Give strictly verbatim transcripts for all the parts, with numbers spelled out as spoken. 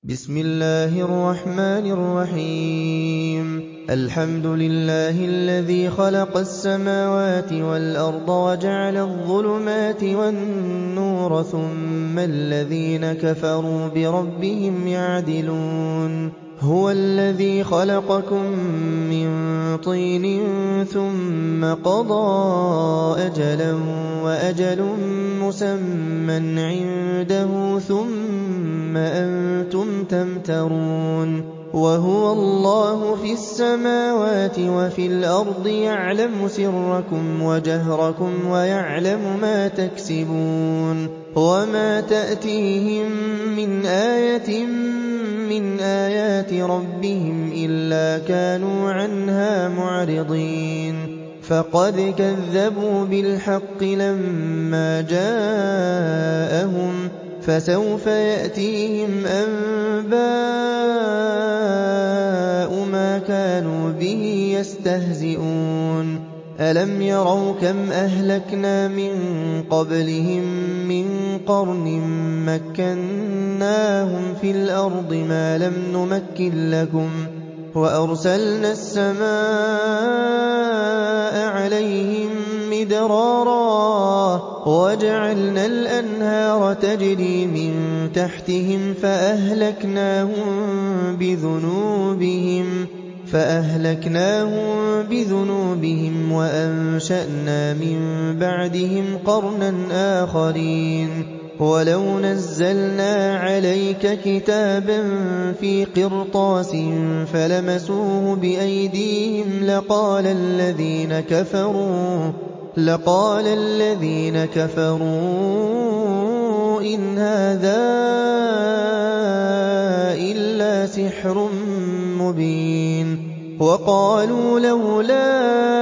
بسم الله الرحمن الرحيم الحمد لله الذي خلق السماوات والأرض وجعل الظلمات والنور ثم الذين كفروا بربهم يعدلون هو الذي خلقكم من طين ثم قضى أجلا وأجل مسمى عنده ثم أنتم تمترون وهو الله في السماوات وفي الأرض يعلم سركم وجهركم ويعلم ما تكسبون وما تأتيهم من آية من آيات ربهم إلا كانوا عنها معرضين فقد كذبوا بالحق لما جاءهم فسوف يأتيهم أنباء ما كانوا به يستهزئون ألم يروا كم أهلكنا من قبلهم من قرن مكناهم في الأرض ما لم نمكن لكم وأرسلنا السماء عليهم مدرارا وجعلنا الأنهار تجري من تحتهم فأهلكناهم بذنوبهم فأهلكناهم بذنوبهم وأنشأنا من بعدهم قرنا آخرين ولو نزلنا عليك كتابا في قرطاس فلمسوه بأيديهم لقال الذين كفروا لقال الذين كفروا إن هذا إلا سحر مبين وقالوا لولا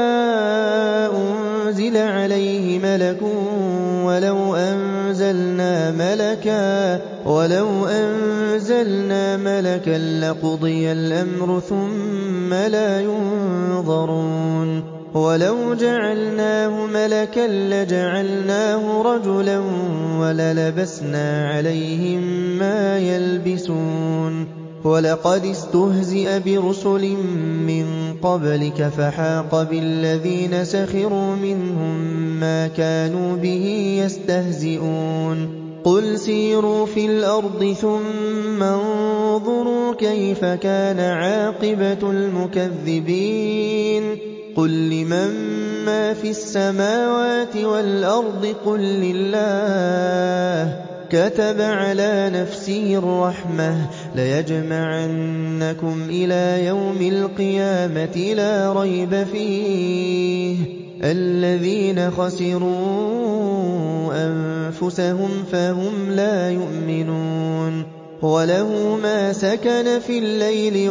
أنزل عليه ملك ولو أنزلنا ملكا ولو أنزلنا ملكا لقضي الأمر ثم لا ينظرون ولو جعلناه ملكا لجعلناه رجلا وللبسنا عليهم ما يلبسون ولقد استهزئ برسل من قبلك فحاق بالذين سخروا منهم ما كانوا به يستهزئون قل سيروا في الأرض ثم انظروا كيف كان عاقبة المكذبين قل لمن ما في السماوات والأرض قل لله كتب على نفسه الرحمة ليجمعنكم إلى يوم القيامة لا ريب فيه الذين خسروا أنفسهم فهم لا يؤمنون وله ما سكن في الليل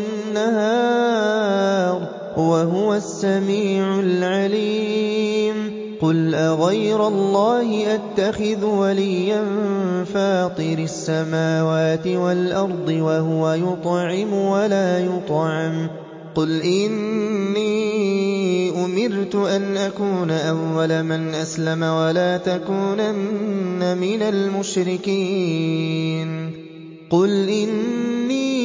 والنهار وهو السميع العليم قل أغير الله أتخذ وليا فاطر السماوات والأرض وهو يطعم ولا يطعم قل إني أمرت أن أكون أول من أسلم ولا تكونن من المشركين قل إني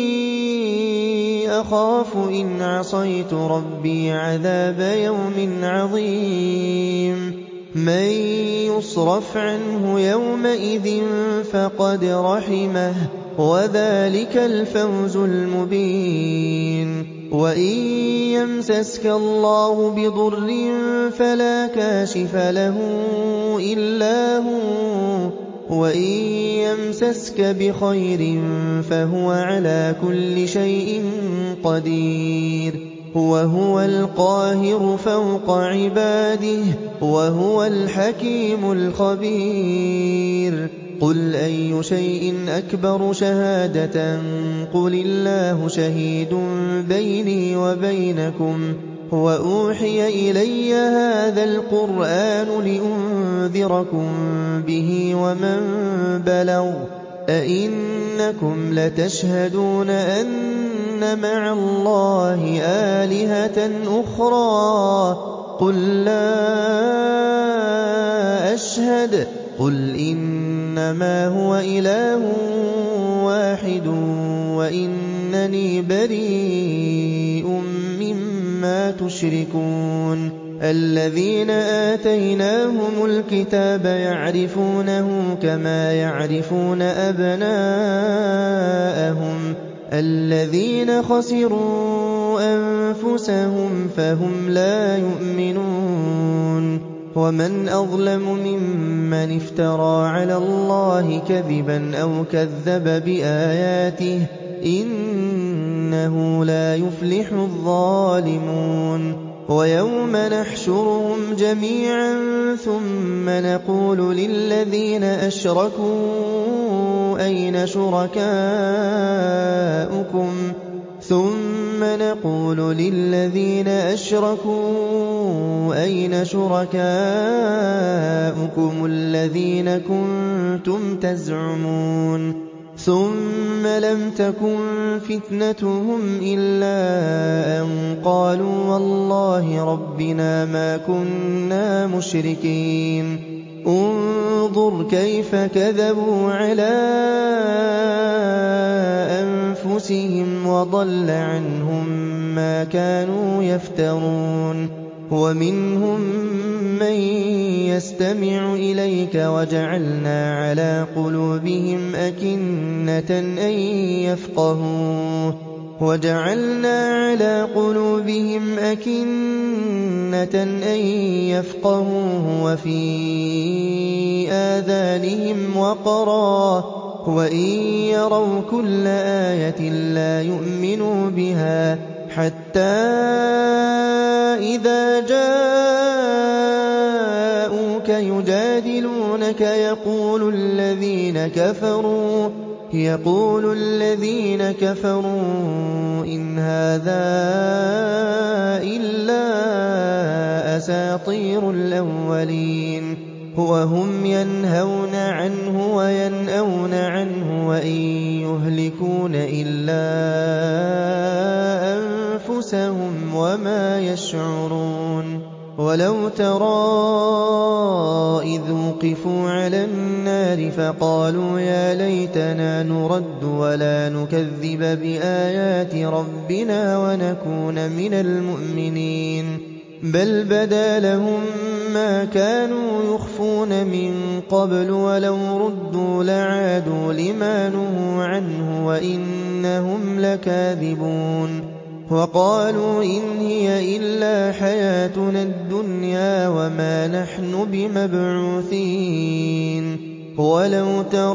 أخاف إن عصيت ربي عذاب يوم عظيم من يصرف عنه يومئذ فقد رحمه وذلك الفوز المبين وإن يمسسك الله بضر فلا كاشف له إلا هو وإن يمسسك بخير فهو على كل شيء قدير وهو القاهر فوق عباده وهو الحكيم الخبير قل أي شيء أكبر شهادة قل الله شهيد بيني وبينكم وأوحي إلي هذا القرآن لأنذركم به ومن بلغ أئنكم لتشهدون أن مع الله آلهة أخرى قل لا أشهد قل إنما هو إله واحد وَاحِدٌ وَإِنَّنِي بَرِيءٌ مِّمَّا تُشْرِكُونَ الَّذِينَ آتَيْنَاهُمُ الْكِتَابَ يَعْرِفُونَهُ كَمَا يَعْرِفُونَ أَبْنَاءَهُمُ الَّذِينَ خَسِرُوا أَنفُسَهُمْ فَهُمْ لَا يُؤْمِنُونَ وَمَنْ أَظْلَمُ مِمَّنِ افْتَرَىٰ عَلَى اللَّهِ كَذِبًا أَوْ كَذَّبَ بِآيَاتِهِ ۚ إِنَّهُ لَا يُفْلِحُ الظَّالِمُونَ وَيَوْمَ نَحْشُرُهُمْ جَمِيعًا ثُمَّ نَقُولُ لِلَّذِينَ أَشْرَكُوا أَيْنَ شُرَكَاؤُكُمْ ثُمَّ نَقُولُ لِلَّذِينَ أَشْرَكُوا أَيْنَ شُرَكَاؤُكُمُ الَّذِينَ كُنتُمْ تَزْعُمُونَ ثُمَّ لَمْ تَكُنْ فِتْنَتُهُمْ إِلَّا أَن قَالُوا وَاللَّهِ رَبِّنَا مَا كُنَّا مُشْرِكِينَ انظُرْ كَيْفَ كَذَبُوا عَلَىٰ أَنفُسِهِمْ وَضَلَّ عَنْهُم مَّا كَانُوا يَفْتَرُونَ وَمِنْهُم مَّن يَسْتَمِعُ إِلَيْكَ وَجَعَلْنَا عَلَىٰ قُلُوبِهِمْ أَكِنَّةً أَن يَفْقَهُوهُ وَجَعَلْنَا عَلَىٰ قُلُوبِهِمْ أَكِنَّةً أَن يَفْقَهُوهُ وَفِي آذَانِهِمْ وَقْرًا ۚ وَإِن يَرَوْا كُلَّ آيَةٍ لَّا يُؤْمِنُوا بِهَا حَتَّىٰ إِذَا جَاءُوكَ يُجَادِلُونَكَ يَقُولُ الَّذِينَ كَفَرُوا يَقُولُ الَّذِينَ كَفَرُوا إِنْ هَٰذَا إِلَّا أَسَاطِيرُ الْأَوَّلِينَ وَهُمْ يَنْهَوْنَ عَنْهُ وَيَنْأَوْنَ عَنْهُ وَإِن يُهْلِكُونَ إِلَّا أَنفُسَهُمْ وَمَا يَشْعُرُونَ وَلَوْ تَرَىٰ إِذْ وُقِفُوا عَلَى النَّارِ فَقَالُوا يَا لَيْتَنَا نُرَدُّ وَلَا نُكَذِّبَ بِآيَاتِ رَبِّنَا وَنَكُونَ مِنَ الْمُؤْمِنِينَ بَلْ بَدَا لَهُم مَّا كَانُوا يُخْفُونَ مِن قَبْلُ وَلَوْ رُدُّوا لَعَادُوا لِمَا نُهُوا عَنْهُ وَإِنَّهُمْ لَكَاذِبُونَ وَقَالُوا إِنْ هِيَ إِلَّا حَيَاتُنَا الدُّنْيَا وَمَا نَحْنُ بِمَبْعُوثِينَ وَلَوْ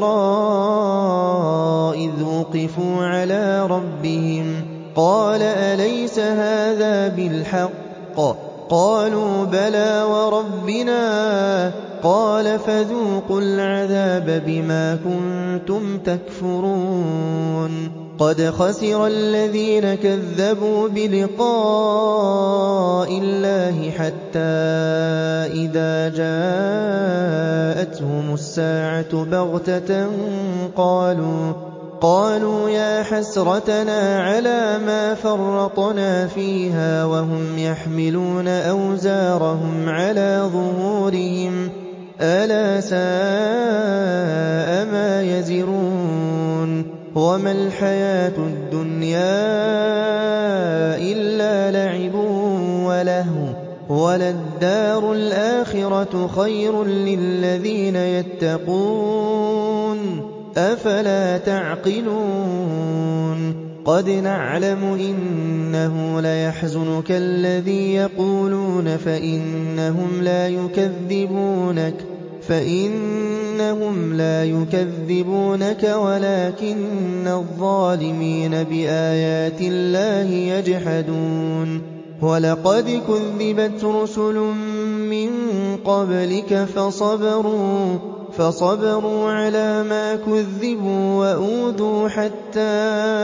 تَرَىٰ إِذْ وُقِفُوا عَلَىٰ رَبِّهِمْ قَالَ أَلَيْسَ هَٰذَا بِالْحَقِّ ۖ قَالُوا بَلَىٰ وَرَبِّنَا ۚ قَالَ فَذُوقُوا الْعَذَابَ بِمَا كُنتُمْ تَكْفُرُونَ قَدْ خَسِرَ الَّذِينَ كَذَّبُوا بِلِقَاءِ اللَّهِ حَتَّىٰ إِذَا جَاءَتْهُمُ السَّاعَةُ بَغْتَةً قَالُوا قَالُوا يَا حَسْرَتَنَا عَلَىٰ مَا فَرَّطْنَا فِيهَا وَهُمْ يَحْمِلُونَ أَوْزَارَهُمْ عَلَىٰ ظُهُورِهِمْ ۚ أَلَا سَاءَ مَا يَزِرُونَ وَمَا الْحَيَاةُ الدُّنْيَا إِلَّا لَعِبٌ وَلَهْوٌ ۖ وَلَلدَّارُ الْآخِرَةُ خَيْرٌ لِّلَّذِينَ يَتَّقُونَ ۗ أَفَلَا تَعْقِلُونَ قَدْ نَعْلَمُ إِنَّهُ لَيَحْزُنُكَ الَّذِي يَقُولُونَ فَإِنَّهُمْ لَا يُكَذِّبُونَكَ فَإِنَّهُمْ لَا يُكَذِّبُونَكَ وَلَٰكِنَّ الظَّالِمِينَ بِآيَاتِ اللَّهِ يَجْحَدُونَ وَلَقَدْ كُذِّبَتْ رُسُلٌ مِّن قَبْلِكَ فَصَبَرُوا فَصَبَرُوا عَلَىٰ مَا كُذِّبُوا وَأُوذُوا حَتَّىٰ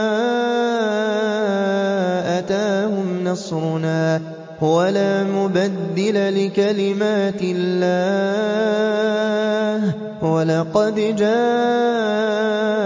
أَتَاهُمْ نَصْرُنَا وَلَا مُبَدِّلَ لِكَلِمَاتِ اللَّهِ ۚ وَلَقَدْ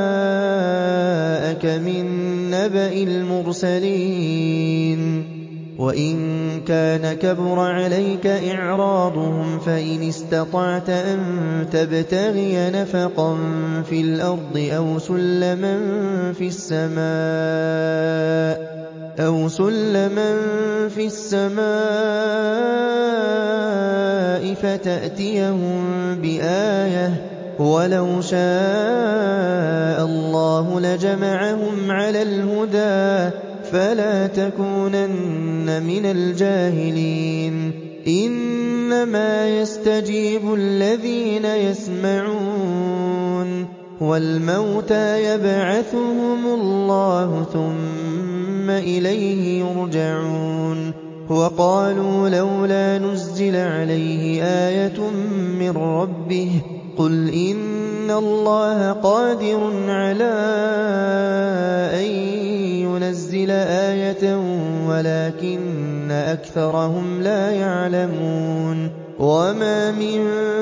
جَاءَكَ مِن نَّبَإِ الْمُرْسَلِينَ وَإِن كَانَ كَبُرَ عَلَيْكَ إِعْرَاضُهُمْ فَإِنِ اسْتَطَعْتَ أَن تَبْتَغِيَ نَفَقًا فِي الْأَرْضِ أَوْ سُلَّمًا فِي السَّمَاءِ أَوْ سُلَّمًا فِي السَّمَاءِ فَتَأْتِيَهُم بِآيَةٍ ۚ وَلَوْ شَاءَ اللَّهُ لَجَمَعَهُمْ عَلَى الْهُدَىٰ فَلَا تَكُونَنَّ مِنَ الْجَاهِلِينَ إِنَّمَا يَسْتَجِيبُ الَّذِينَ يَسْمَعُونَ ۘ وَالْمَوْتَىٰ يَبْعَثُهُمُ اللَّهُ ثُمَّ إِلَيْهِ يُرْجَعُونَ وَقَالُوا لَوْلَا نُزِّلَ عَلَيْهِ آيَةٌ مِّن رَّبِّهِ ۖ قُلْ إِنَّ اللَّهَ قَادِرٌ عَلَىٰ أَن يُنَزِّلَ آيَةً وَلَٰكِنَّ أَكْثَرَهُمْ لَا يَعْلَمُونَ وَمَا مِن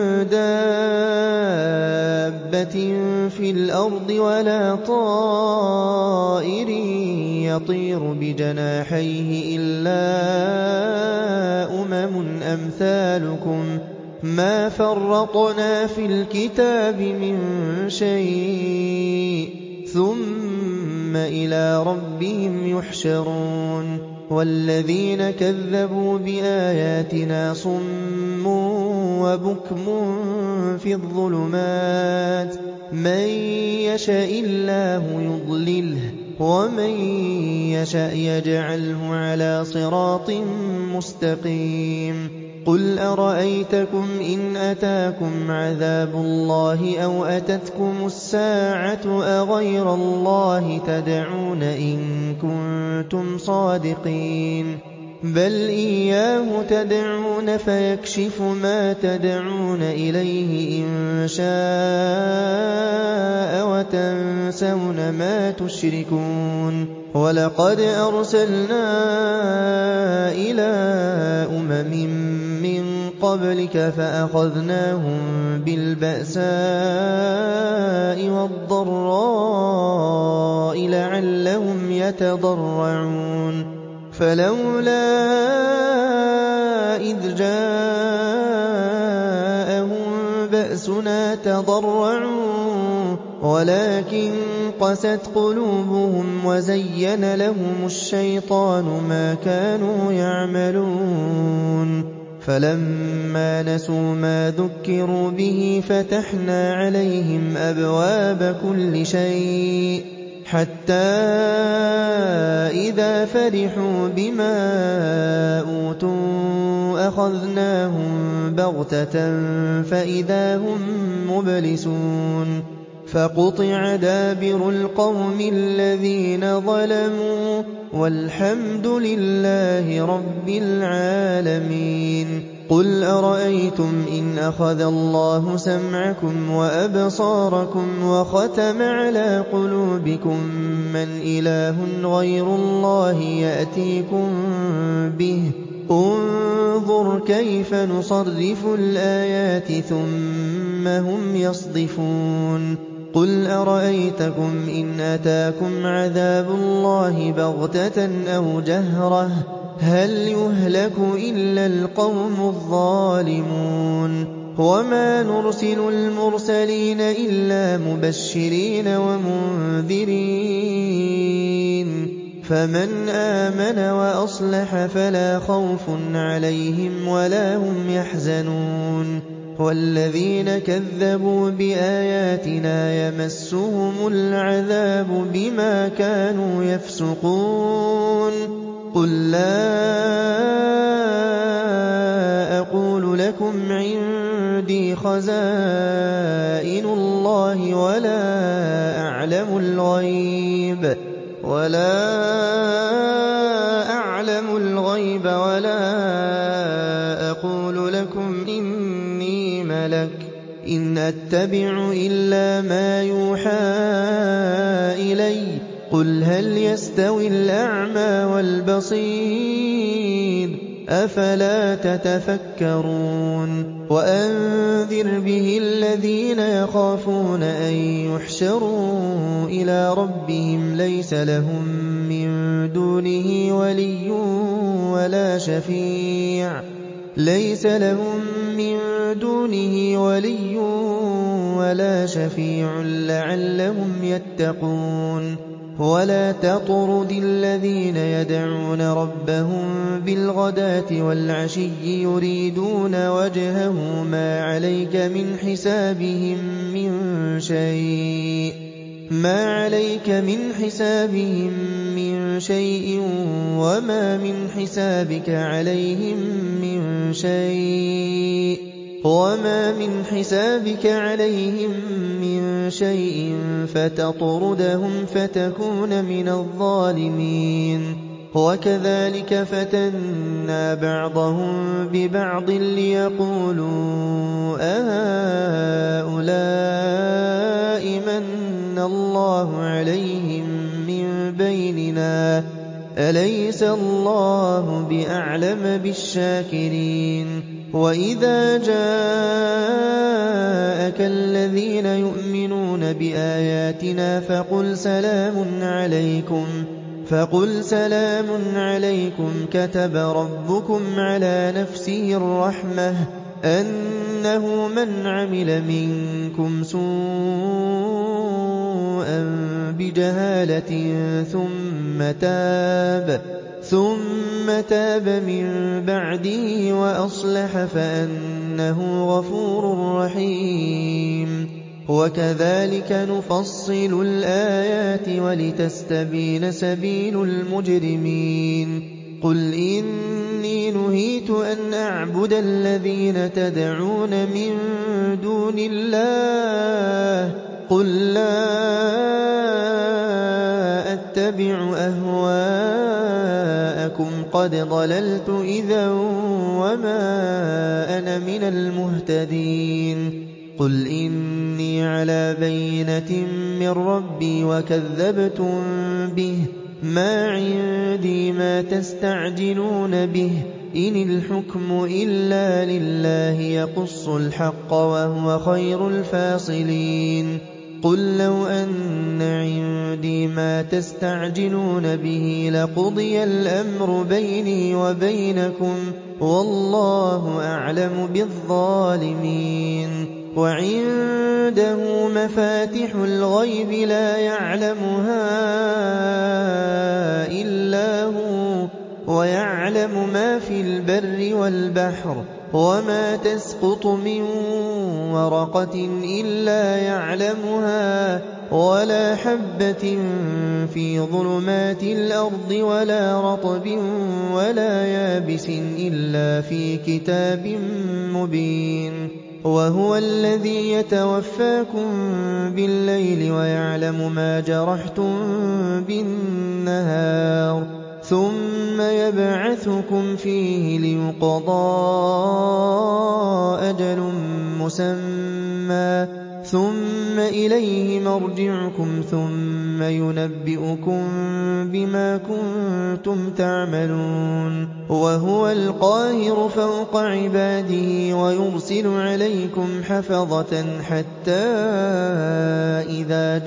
دَابَّةٍ فِي الْأَرْضِ وَلَا طَائِرٍ يَطِيرُ بِجَنَاحَيْهِ إِلَّا أُمَمٌ أَمْثَالُكُم ۚ مَّا فَرَّطْنَا فِي الْكِتَابِ مِن شَيْءٍ ثُمَّ إِلَىٰ رَبِّهِمْ يُحْشَرُونَ وَالَّذِينَ كَذَّبُوا بِآيَاتِنَا صُمٌّ وَبُكْمٌ فِي الظُّلُمَاتِ ۗ مَن يَشَإِ اللَّهُ يُضْلِلْهُ وَمَن يَشَأْ يَجْعَلْهُ عَلَىٰ صِرَاطٍ مُّسْتَقِيمٍ قُلْ أَرَأَيْتَكُمْ إِنْ أَتَاكُمْ عَذَابُ اللَّهِ أَوْ أَتَتْكُمُ السَّاعَةُ أَغَيْرَ اللَّهِ تَدْعُونَ إِن كُنتُمْ صَادِقِينَ بَلْ إِيَّاهُ تَدْعُونَ فَيَكْشِفُ مَا تَدْعُونَ إِلَيْهِ إِن شَاءَ وَتَنسَوْنَ مَا تُشْرِكُونَ وَلَقَدْ أَرْسَلْنَا إِلَىٰ أُمَمٍ مِّن قَبْلِكَ فَأَخَذْنَاهُم بِالْبَأْسَاءِ وَالضَّرَّاءِ لَعَلَّهُمْ يَتَضَرَّعُونَ فَلَوْلَا إِذْ جَاءَهُم بَأْسُنَا تَضَرَّعُوا وَلَٰكِن قَسَتْ قُلُوبُهُمْ وَزَيَّنَ لَهُمُ الشَّيْطَانُ مَا كَانُوا يَعْمَلُونَ فَلَمَّا نَسُوا مَا ذُكِّرُوا بِهِ فَتَحْنَا عَلَيْهِمْ أَبْوَابَ كُلِّ شَيْءٍ حَتَّىٰ إِذَا فَرِحُوا بِمَا أُوتُوا أَخَذْنَاهُم بَغْتَةً فَإِذَا هُم مُّبْلِسُونَ فَقُطِعَ دَابِرُ الْقَوْمِ الَّذِينَ ظَلَمُوا وَالْحَمْدُ لِلَّهِ رَبِّ الْعَالَمِينَ قُلْ أَرَأَيْتُمْ إِنْ أَخَذَ اللَّهُ سَمْعَكُمْ وَأَبْصَارَكُمْ وَخَتَمَ عَلَىٰ قُلُوبِكُم مَّنْ إِلَٰهٌ غَيْرُ اللَّهِ يَأْتِيكُم بِهِ ۗ انظُرْ كَيْفَ نُصَرِّفُ الْآيَاتِ ثُمَّ هُمْ يَصْدِفُونَ قُلْ أَرَأَيْتَكُمْ إِنْ أَتَاكُمْ عَذَابُ اللَّهِ بَغْتَةً أَوْ جَهْرَةً هَلْ يُهْلَكُ إِلَّا الْقَوْمُ الظَّالِمُونَ وَمَا نُرْسِلُ الْمُرْسَلِينَ إِلَّا مُبَشِّرِينَ وَمُنذِرِينَ فَمَنْ آمَنَ وَأَصْلَحَ فَلَا خَوْفٌ عَلَيْهِمْ وَلَا هُمْ يَحْزَنُونَ وَالَّذِينَ كَذَّبُوا بِآيَاتِنَا يَمَسُّهُمُ الْعَذَابُ بِمَا كَانُوا يَفْسُقُونَ قُل لَّا أَقُولُ لَكُمْ عِندِي خَزَائِنُ اللَّهِ وَلَا أَعْلَمُ الْغَيْبَ وَلَا أَعْلَمُ الْغَيْبَ وَلَا أَقُولُ لَكُمْ إِنِّي مَلَكٌ إِنْ أَتَّبِعُ إِلَّا مَا يُوحَىٰ إِلَيَّ قُلْ هَلْ يَسْتَوِي الْأَعْمَىٰ وَالْبَصِيرُ أَفَلَا تَتَفَكَّرُونَ وَأَنذِرْ بِهِ الَّذِينَ يَخَافُونَ أَن يُحْشَرُوا إِلَىٰ رَبِّهِمْ لَيْسَ لَهُم مِّن دُونِهِ وَلِيٌّ ولا شفيع ليس لهم من دونه ولي ولا شفيع لعلهم يتقون ولا تطرد الذين يدعون ربهم بالغداة والعشي يريدون وجهه ما عليك من حسابهم من شيء ما عليك من حسابهم من شيء وما من حسابك عليهم من شيء وما من حسابك عليهم من شيء فتطردهم فتكون من الظالمين وكذلك فتنا بعضهم ببعض ليقولوا أهؤلاء من الله عليهم من بيننا أليس الله بأعلم بالشاكرين وإذا جاءك الذين يؤمنون بآياتنا فقل سلام عليكم فقل سلام عليكم كتب ربكم على نفسه الرحمة أنه من عمل منكم سوءا بجهالة ثم تاب ثم تاب من بعده وأصلح فأنه غفور رحيم وكذلك نفصل الآيات ولتستبين سبيل المجرمين قل إني نهيت أن أعبد الذين تدعون من دون الله قل لا أتبع أهواءكم قد ضللت إذا وما أنا من المهتدين قل إني على بينة من ربي وكذبتم به ما عندي ما تستعجلون به إن الحكم إلا لله يقص الحق وهو خير الفاصلين قل لو أن عندي ما تستعجلون به لقضي الأمر بيني وبينكم والله أعلم بالظالمين وعنده مفاتح الغيب لا يعلمها إلا هو ويعلم ما في البر والبحر وما تسقط من ورقة إلا يعلمها ولا حبة في ظلمات الأرض ولا رطب ولا يابس إلا في كتاب مبين وهو الذي يتوفاكم بالليل ويعلم ما جرحتم بالنهار ثم يبعثكم فيه ليقضى أجل مسمى ثم إليه مرجعكم ثم ينبئكم بما كنتم تعملون وهو القاهر فوق عباده ويرسل عليكم حفظة حتى إذا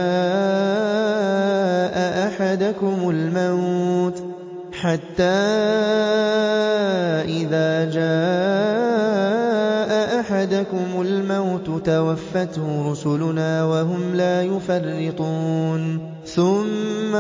جاء أحدكم الموت حتى إذا جاء أحدكم الموت توفته رسلنا وهم لا يفرطون ثم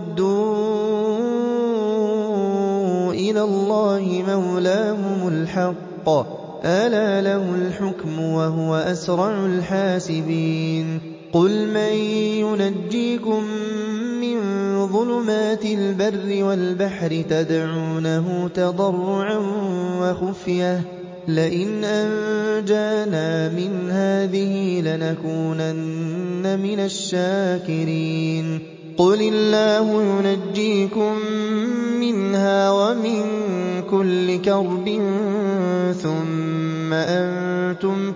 ردوا إلى الله مولاهم الحق ألا له الحكم وهو أسرع الحاسبين قل من ينجيكم من ظلمات البر والبحر تدعونه تضرعا وخفية لئن أنجانا من هذه لنكونن من الشاكرين قل الله ينجيكم منها ومن كل كرب ثم أنتم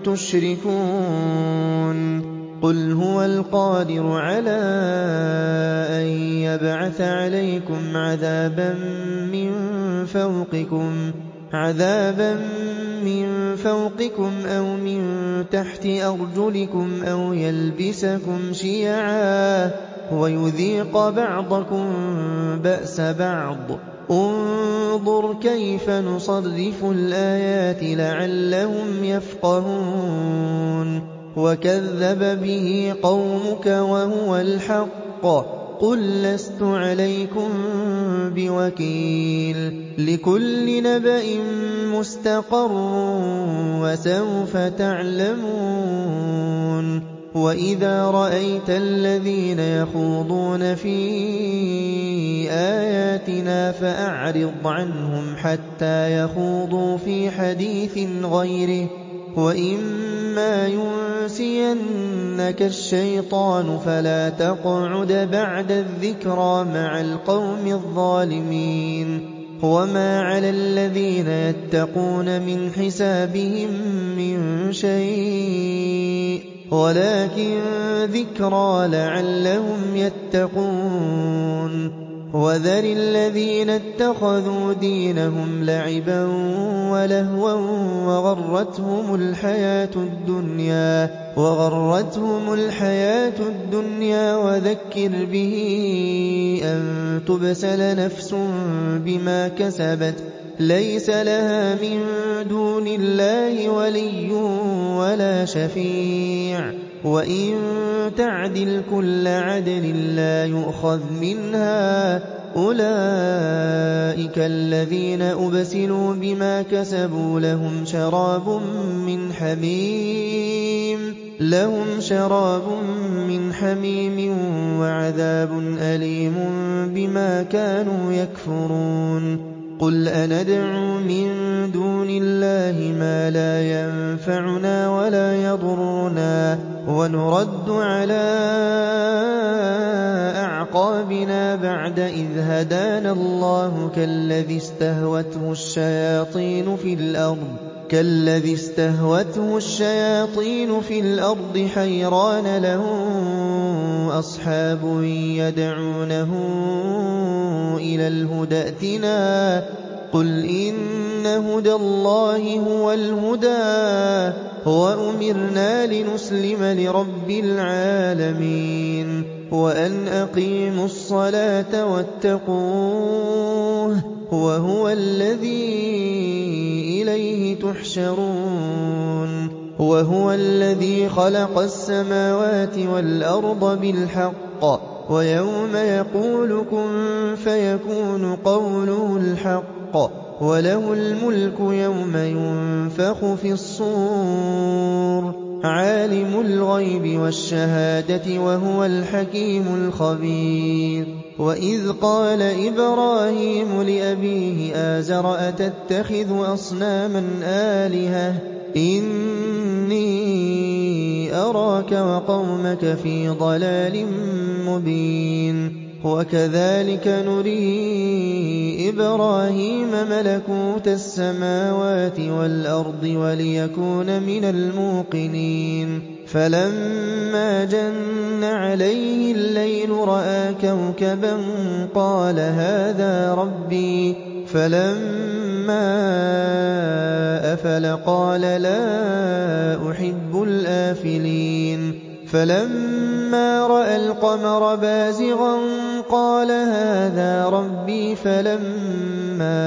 تشركون قل هو القادر على أن يبعث عليكم عذابا من فوقكم عذابا من فوقكم أو من تحت أرجلكم أو يلبسكم شيعا وَيُذِيقَ بَعْضَكُم بَأْسَ بَعْضٍ ۗ انظُرْ كَيْفَ نُصَرِّفُ الْآيَاتِ لَعَلَّهُمْ يَفْقَهُونَ وَكَذَّبَ بِهِ قَوْمُكَ وَهُوَ الْحَقُّ ۚ قُل لَّسْتُ عَلَيْكُم بِوَكِيلٍ لِّكُلِّ نَبَإٍ مُّسْتَقَرٌّ وَسَوْفَ تَعْلَمُونَ وَإِذَا رَأَيْتَ الَّذِينَ يَخُوضُونَ فِي آيَاتِنَا فَأَعْرِضْ عَنْهُمْ حَتَّىٰ يَخُوضُوا فِي حَدِيثٍ غَيْرِهِ ۚ وَإِمَّا يُنسِيَنَّكَ الشَّيْطَانُ فَلَا تَقْعُدْ بَعْدَ الذِّكْرَىٰ مَعَ الْقَوْمِ الظَّالِمِينَ وَمَا عَلَى الَّذِينَ يَتَّقُونَ مِنْ حِسَابِهِم مِّن شَيْءٍ وَلَٰكِن ذِكْرَىٰ لَعَلَّهُمْ يَتَّقُونَ وَذَرِ الَّذِينَ اتَّخَذُوا دِينَهُمْ لَعِبًا وَلَهْوًا وَغَرَّتْهُمُ الْحَيَاةُ الدُّنْيَا وَذَكِّرْ بِهِ أَن تُبْسَلَ نَفْسٌ بِمَا كَسَبَتْ لَيْسَ لَهَا مِن دُونِ اللَّهِ وَلِيٌّ وَلَا شَفِيعٌ ۚ وَإِن تَعْدِلْ كُلَّ عَدْلٍ لَّا يُؤْخَذْ مِنْهَا ۗ أُولَٰئِكَ الَّذِينَ أُبْسِلُوا بِمَا كَسَبُوا لَهُمْ شَرَابٌ مِّنْ حَمِيمٍ وَعَذَابٌ أَلِيمٌ بِمَا كَانُوا يَكْفُرُونَ قُلْ أَنَدْعُو مِن دُونِ اللَّهِ مَا لَا يَنفَعُنَا وَلَا يَضُرُّنَا وَنُرَدُّ عَلَىٰ أَعْقَابِنَا بَعْدَ إِذْ هَدَانَا اللَّهُ كَالَّذِي اسْتَهْوَتْهُ الشَّيَاطِينُ فِي الْأَرْضِ حَيْرَانَ لَهُ أَصْحَابٌ يَدْعُونَهُ إِلَى الْهُدَى ائْتِنَا ۗ قُلْ إِنَّ هُدَى اللَّهِ هُوَ الْهُدَىٰ ۖ وَأُمِرْنَا لِنُسْلِمَ لِرَبِّ الْعَالَمِينَ وَأَنْ أَقِيمُوا الصَّلَاةَ وَاتَّقُوهُ ۚ وَهُوَ الَّذِي إِلَيْهِ تُحْشَرُونَ وَهُوَ الَّذِي خَلَقَ السَّمَاوَاتِ وَالْأَرْضَ بِالْحَقِّ ۚ وَيَوْمَ يَقُولُ كُن فَيَكُونُ قَوْلُهُ الْحَقَّ ۚ وَلَهُ الْمُلْكُ يَوْمَ يُنفَخُ فِي الصُّورِ ۚ عَالِمُ الْغَيْبِ وَالشَّهَادَةِ ۚ وَهُوَ الْحَكِيمُ الْخَبِيرُ وَإِذْ قَالَ إِبْرَاهِيمُ لِأَبِيهِ آزَرَ أَتَتَّخِذُ أَصْنَامًا آلِهَةً ۖ إِنِّي أَرَاكَ وَقَوْمَكَ فِي ضَلَالٍ مُّبِينٍ وَكَذَٰلِكَ نُرِي إِبْرَاهِيمَ مَلَكُوتَ السَّمَاوَاتِ وَالْأَرْضِ وَلِيَكُونَ مِنَ الْمُوقِنِينَ فَلَمَّا جَنَّ عَلَيْهِ اللَّيْلُ رَأَىٰ كَوْكَبًا قَالَ هَٰذَا رَبِّي ۖ فَلَمَّا أَفَلَ قَالَ لَا أُحِبُّ الْآفِلِينَ فَلَمَّا رَأَى الْقَمَرَ بَازِغًا قَالَ هَٰذَا رَبِّي ۖ فَلَمَّا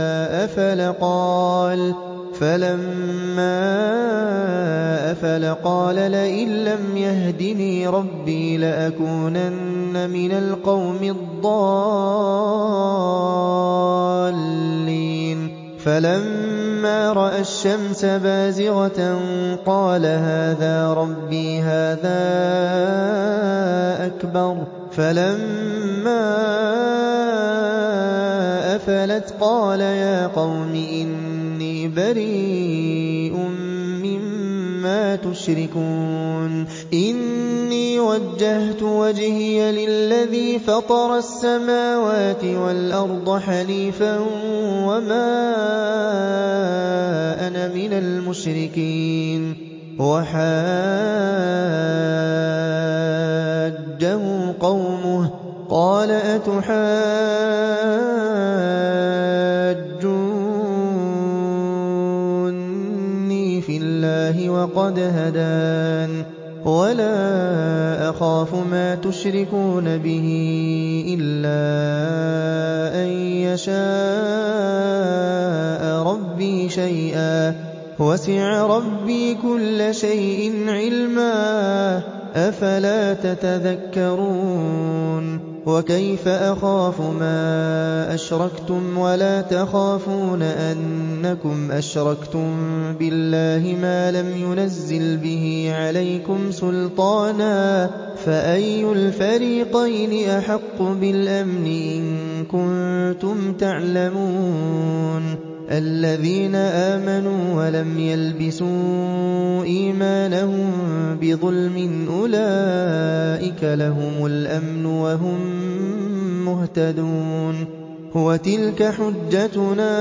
أَفَلَ قَالَ لَئِن لَّمْ يَهْدِنِي رَبِّي لَأَكُونَنَّ مِنَ الْقَوْمِ الضَّالِّينَ فَلَمَّا رَأَى الشَّمْسَ بَازِغَةً قَالَ هَٰذَا رَبِّي ۖ هَٰذَا أَكْبَرُ ۖ فَلَمَّا أَفَلَتْ قَالَ يَا قَوْمِ إِنِّي بَرِيءٌ مِّمَّا تُشْرِكُونَ إِنِّي وَجَّهْتُ وَجْهِيَ لِلَّذِي فَطَرَ السَّمَاوَاتِ وَالْأَرْضَ حَنِيفًا وَمَا أَنَا مِنَ الْمُشْرِكِينَ وَحَاجَّهُ قَوْمُهُ قَالَ أَتُحَاجُّونِّي فِي اللَّهِ وَقَدْ هَدَانِ وَلَا أَخَافُ مَا تُشْرِكُونَ بِهِ إِلَّا أَن يَشَاءَ رَبِّي شَيْئًا ۗ وَسِعَ رَبِّي كُلَّ شَيْءٍ عِلْمًا ۗ أَفَلَا تَتَذَكَّرُونَ وَكَيْفَ أَخَافُ مَا أَشْرَكْتُمْ وَلَا تَخَافُونَ أَنَّكُمْ أَشْرَكْتُم بِاللَّهِ مَا لَمْ يُنَزِّلْ بِهِ عَلَيْكُمْ سُلْطَانًا فَأَيُّ الْفَرِيقَيْنِ أَحَقُّ بِالْأَمْنِ إِن كُنتُمْ تَعْلَمُونَ الَّذِينَ آمَنُوا وَلَمْ يَلْبِسُوا إِيمَانَهُم بِظُلْمٍ أُولَٰئِكَ لَهُمُ الْأَمْنُ وَهُم مُّهْتَدُونَ وَتِلْكَ حُجَّتُنَا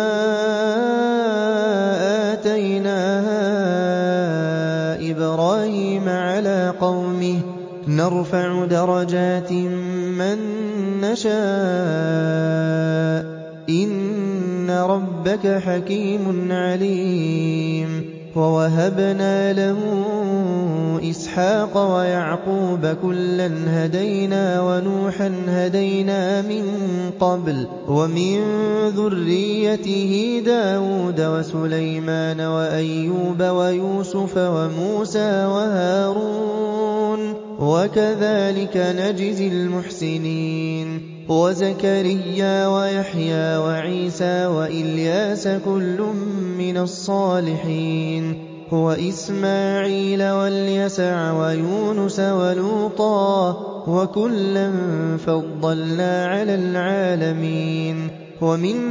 آتَيْنَاهَا إِبْرَاهِيمَ عَلَىٰ قَوْمِهِ ۚ نَرْفَعُ دَرَجَاتٍ مَّن نَّشَاءُ ۗ إِنَّ رَبَّكَ حَكِيمٌ عَلِيمٌ وَوَهَبْنَا لَهُ إِسْحَاقَ وَيَعْقُوبَ ۖ كُلًّا هَدَيْنَا ۖ وَنُوحًا هَدَيْنَا مِن قَبْلُ ۖ وَمِن ذُرِّيَّتِهِ دَاوُودَ وَسُلَيْمَانَ وَأَيُّوبَ وَيُوسُفَ وَمُوسَىٰ وَهَارُونَ ۚ وَكَذَٰلِكَ نَجْزِي الْمُحْسِنِينَ وَزَكَرِيَّا وَيَحْيَىٰ وَعِيسَىٰ وَإِلْيَاسَ ۖ كُلٌّ مِّنَ الصَّالِحِينَ وَإِسْمَاعِيلَ وَالْيَسَعَ وَيُونُسَ وَلُوطًا ۚ وَكُلًّا فَضَّلْنَا عَلَى الْعَالَمِينَ وَمِنْ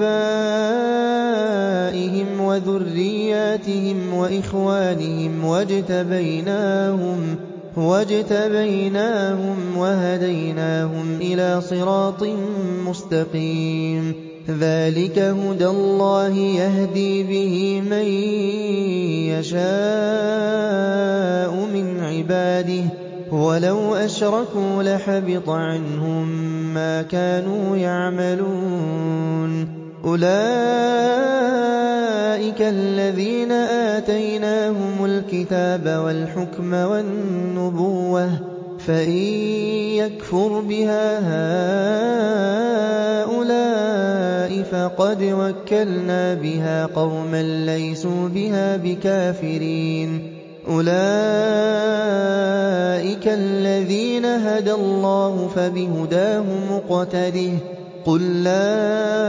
آبَائِهِمْ وَذُرِّيَّاتِهِمْ وَإِخْوَانِهِمْ وَاجْتَبَيْنَاهُمْ وَهَدَيْنَاهُمْ إِلَىٰ صِرَاطٍ مُّسْتَقِيمٍ ذَٰلِكَ هُدَى اللَّهِ يَهْدِي بِهِ مَن يَشَاءُ مِنْ عِبَادِهِ ۚ وَلَوْ أَشْرَكُوا لَحَبِطَ عَنْهُم مَّا كَانُوا يَعْمَلُونَ أُولَٰئِكَ الَّذِينَ آتَيْنَاهُمُ الْكِتَابَ وَالْحُكْمَ وَالنُّبُوَّةَ ۚ فَإِن يَكْفُرْ بِهَا هَٰؤُلَاءِ فَقَدْ وَكَّلْنَا بِهَا قَوْمًا لَّيْسُوا بِهَا بِكَافِرِينَ أُولَٰئِكَ الَّذِينَ هَدَى اللَّهُ ۖ فَبِهُدَاهُ مُقْتَدِهْ ۗ قُل لَّا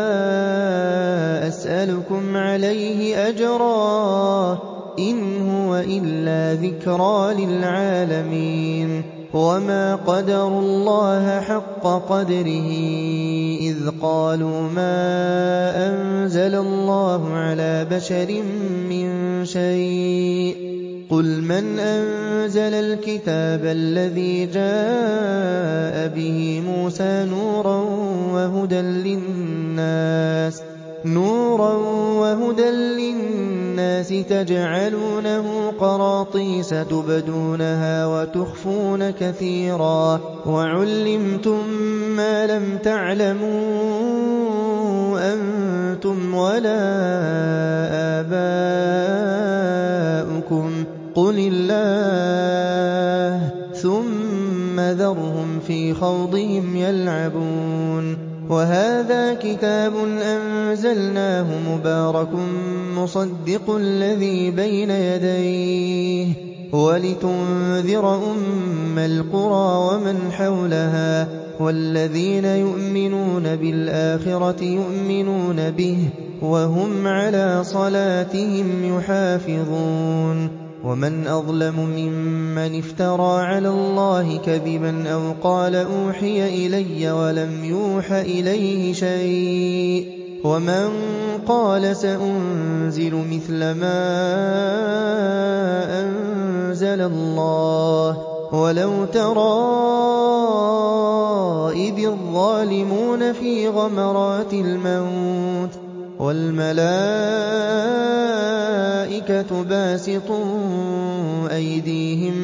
أَسْأَلُكُمْ عَلَيْهِ أَجْرًا ۖ إِنْ هُوَ إِلَّا ذِكْرَىٰ لِلْعَالَمِينَ وَمَا قَدَرُوا اللَّهَ حَقَّ قَدْرِهِ إِذْ قَالُوا مَا أَنزَلَ اللَّهُ عَلَىٰ بَشَرٍ مِّن شَيْءٍ ۗ قُلْ مَنْ أَنزَلَ الْكِتَابَ الَّذِي جَاءَ بِهِ مُوسَىٰ نُورًا وَهُدًى لِّلنَّاسِ تَجْعَلُونَهُ قَرَاطِيسَ تُبْدُونَهَا وَتُخْفُونَ كَثِيرًا ۖ وَعُلِّمْتُم مَّا لَمْ تَعْلَمُوا أَنتُمْ وَلَا آبَاؤُكُمْ ۖ قُلِ اللَّهُ ثُمَّ ذَرْهُمْ فِي خَوْضِهِمْ يَلْعَبُونَ وَهَٰذَا كِتَابٌ أَنزَلْنَاهُ مُبَارَكٌ مُّصَدِّقُ الَّذِي بَيْنَ يَدَيْهِ وَلِتُنذِرَ أُمَّ الْقُرَىٰ وَمَنْ حَوْلَهَا ۚ وَالَّذِينَ يُؤْمِنُونَ بِالْآخِرَةِ يُؤْمِنُونَ بِهِ ۖ وَهُمْ عَلَىٰ صَلَاتِهِمْ يُحَافِظُونَ وَمَنْ أَظْلَمُ مِمَّنِ افْتَرَىٰ عَلَى اللَّهِ كَذِبًا أَوْ قَالَ أُوحِيَ إِلَيَّ وَلَمْ يُوحَ إِلَيْهِ شَيْءٌ ۚ وَمَن قَالَ سَأُنزِلُ مِثْلَ مَا أَنزَلَ اللَّهُ ۗ وَلَوْ تَرَىٰ إِذِ الظَّالِمُونَ فِي غَمَرَاتِ الْمَوْتِ وَالْمَلَائِكَةُ بَاسِطُو أَيْدِيهِمْ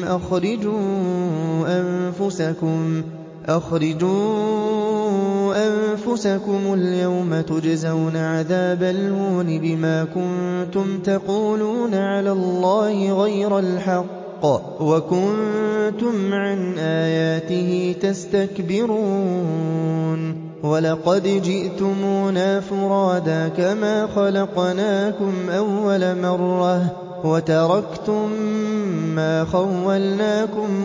أَخْرِجُوا أَنفُسَكُمُ الْيَوْمَ تُجْزَوْنَ عَذَابَ الْهُونِ بِمَا كُنتُمْ تَقُولُونَ عَلَى اللَّهِ غَيْرَ الْحَقِّ الْحَقَّ وَكُنتُمْ عَنْ آيَاتِهِ تَسْتَكْبِرُونَ وَلَقَدْ جِئْتُمُونَا فُرَادَىٰ كَمَا خَلَقْنَاكُمْ أَوَّلَ مَرَّةٍ وَتَرَكْتُم مَّا خَوَّلْنَاكُمْ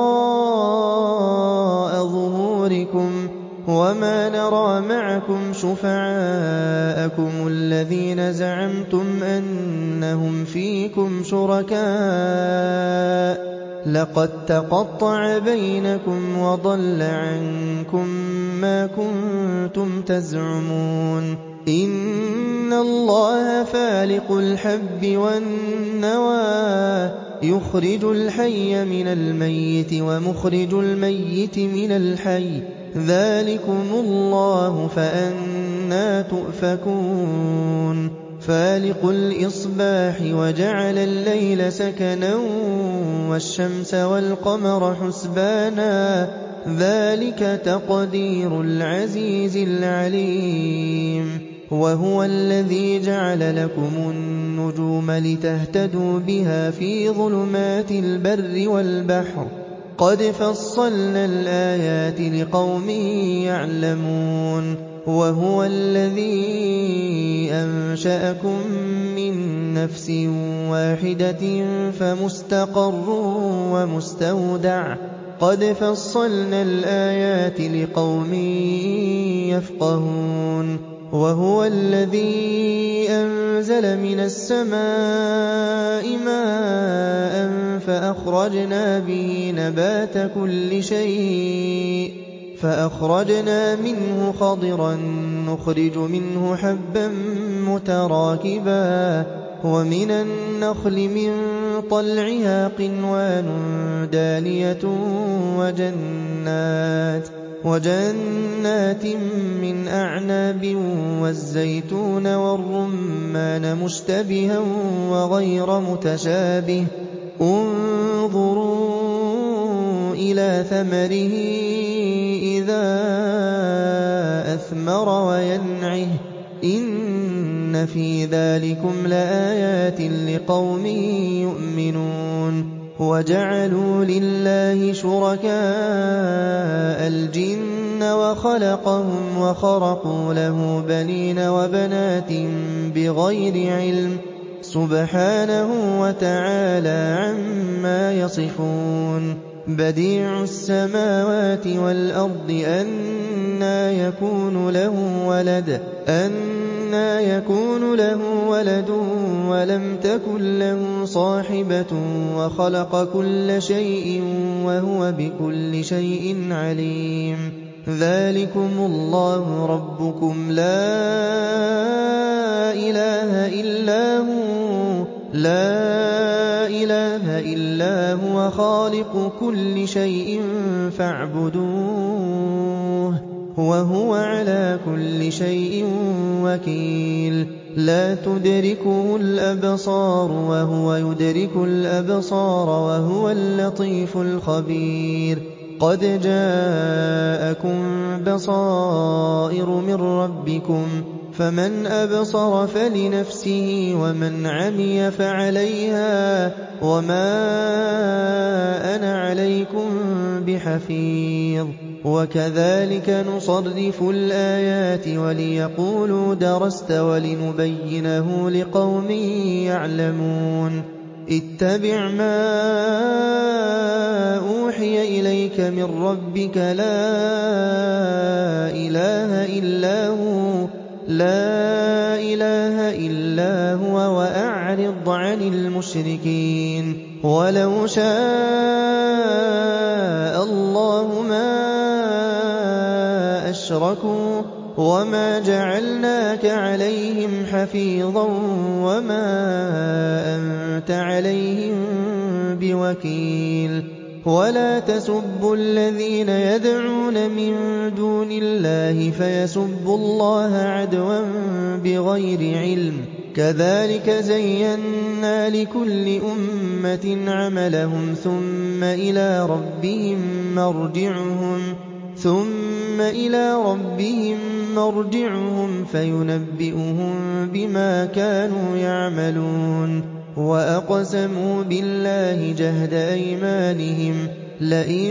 وَرَاءَ ظُهُورِكُمْ وَمَا نَرَىٰ مَعَكُمْ شُفَعَاءَكُمُ الَّذِينَ زَعَمْتُمْ أَنَّهُمْ فِيكُمْ شُرَكَاءُ لَقَد تَّقَطَّعَ بَيْنَكُمْ وَضَلَّ عَنكُم مَّا كُنتُمْ تَزْعُمُونَ إِنَّ اللَّهَ فَالِقُ الْحَبِّ وَالنَّوَىٰ يُخْرِجُ الْحَيَّ مِنَ الْمَيِّتِ وَمُخْرِجُ الْمَيِّتِ مِنَ الْحَيِّ ۚ ذَٰلِكُمُ اللَّهُ فَأَنَّىٰ تُؤْفَكُونَ فَالِقُ الْإِصْبَاحِ وَجَعَلَ اللَّيْلَ سَكَنًا وَالشَّمْسَ وَالْقَمَرَ حُسْبَانًا ۚ ذَٰلِكَ تَقْدِيرُ الْعَزِيزِ الْعَلِيمِ وَهُوَ الَّذِي جَعَلَ لَكُمُ النُّجُومَ لِتَهْتَدُوا بِهَا فِي ظُلُمَاتِ الْبَرِّ وَالْبَحْرِ ۗ قَدْ فَصَّلْنَا الْآيَاتِ لِقَوْمٍ يَعْلَمُونَ وَهُوَ الَّذِي أَنشَأَكُم مِّن نَّفْسٍ وَاحِدَةٍ فَمُسْتَقَرٌّ وَمُسْتَوْدَعٌ ۗ قَدْ فَصَّلْنَا الْآيَاتِ لِقَوْمٍ يَفْقَهُونَ وَهُوَ الَّذِي أَنزَلَ مِنَ السَّمَاءِ مَاءً فَأَخْرَجْنَا بِهِ نَبَاتَ كُلِّ شَيْءٍ فَأَخْرَجْنَا مِنْهُ خَضِرًا نُّخْرِجُ مِنْهُ حَبًّا مُّتَرَاكِبًا وَمِنَ النَّخْلِ مِن طَلْعِهَا قِنْوَانٌ دَانِيَةٌ وَجَنَّاتٍ وَجَنَّاتٍ مِّنْ أَعْنَابٍ وَالزَّيْتُونَ وَالرُّمَّانَ مُشْتَبِهًا وَغَيْرَ مُتَشَابِهٍ ۚ انظُرُوا إِلَىٰ ثَمَرِهِ إِذَا أَثْمَرَ وَيَنْعِهِ ۚ إِنَّ فِي ذَٰلِكُمْ لَآيَاتٍ لِّقَوْمٍ يُؤْمِنُونَ وَجَعَلُوا لِلَّهِ شُرَكَاءَ الْجِنَّ وَخَلَقَهُمْ وَخَرَقُوا لَهُ بَنِينَ وَبَنَاتٍ بِغَيْرِ عِلْمٍ ۚ سُبْحَانَهُ وَتَعَالَىٰ عَمَّا يَصِفُونَ بَدِيعُ السَّمَاوَاتِ وَالْأَرْضِ أَنَّىٰ يَكُونُ لَهُ وَلَدٌ أَنَّىٰ يَكُونُ لَهُ وَلَدٌ وَلَمْ تَكُن لَّهُ صَاحِبَةٌ وَخَلَقَ كُلَّ شَيْءٍ وَهُوَ بِكُلِّ شَيْءٍ عَلِيمٌ ذَٰلِكُمُ اللَّهُ رَبُّكُمْ لَا إِلَٰهَ إِلَّا هُوَ لَا إِلَٰهَ إِلَّا هُوَ خَالِقُ كُلِّ شَيْءٍ فَاعْبُدُوهُ ۚ وَهُوَ عَلَىٰ كُلِّ شَيْءٍ وَكِيلٌ لَّا تُدْرِكُهُ الْأَبْصَارُ وَهُوَ يُدْرِكُ الْأَبْصَارَ وَهُوَ اللَّطِيفُ الْخَبِيرُ قَدْ جَاءَكُم بَصَائِرُ مِن رَّبِّكُمْ ۖ فَمَنْ أَبْصَرَ فَلِنَفْسِهِ وَمَنْ عَمِيَ فَعَلَيْهَا ۚ وَمَا أَنَا عَلَيْكُم بِحَفِيظٍ وَكَذَٰلِكَ نُصَرِّفُ الْآيَاتِ وَلِيَقُولُوا دَرَسْتَ وَلِنُبَيِّنَهُ لِقَوْمٍ يَعْلَمُونَ اتَّبِعْ مَا أُوحِيَ إِلَيْكَ مِن رَّبِّكَ لَا إِلَٰهَ إِلَّا هُوَ لَا إِلَٰهَ إِلَّا هُوَ وَأَعْرِضْ عَنِ الْمُشْرِكِينَ وَلَوْ شَاءَ اللَّهُ مَا أَشْرَكُوا وَمَا جَعَلْنَاكَ عَلَيْهِمْ حَفِيظًا وَمَا أَنتَ عَلَيْهِم بِوَكِيلٍ وَلَا تَسُبُّوا الَّذِينَ يَدْعُونَ مِن دُونِ اللَّهِ فَيَسُبُّوا اللَّهَ عَدْوًا بِغَيْرِ عِلْمٍ ۗ كَذَٰلِكَ زَيَّنَّا لِكُلِّ أُمَّةٍ عَمَلَهُمْ ثُمَّ إِلَىٰ رَبِّهِم مَّرْجِعُهُمْ ثُمَّ إِلَىٰ رَبِّهِم مَّرْجِعُهُمْ فَيُنَبِّئُهُم بِمَا كَانُوا يَعْمَلُونَ وَأَقْسَمُوا بِاللَّهِ جَهْدَ أَيْمَانِهِمْ لَئِن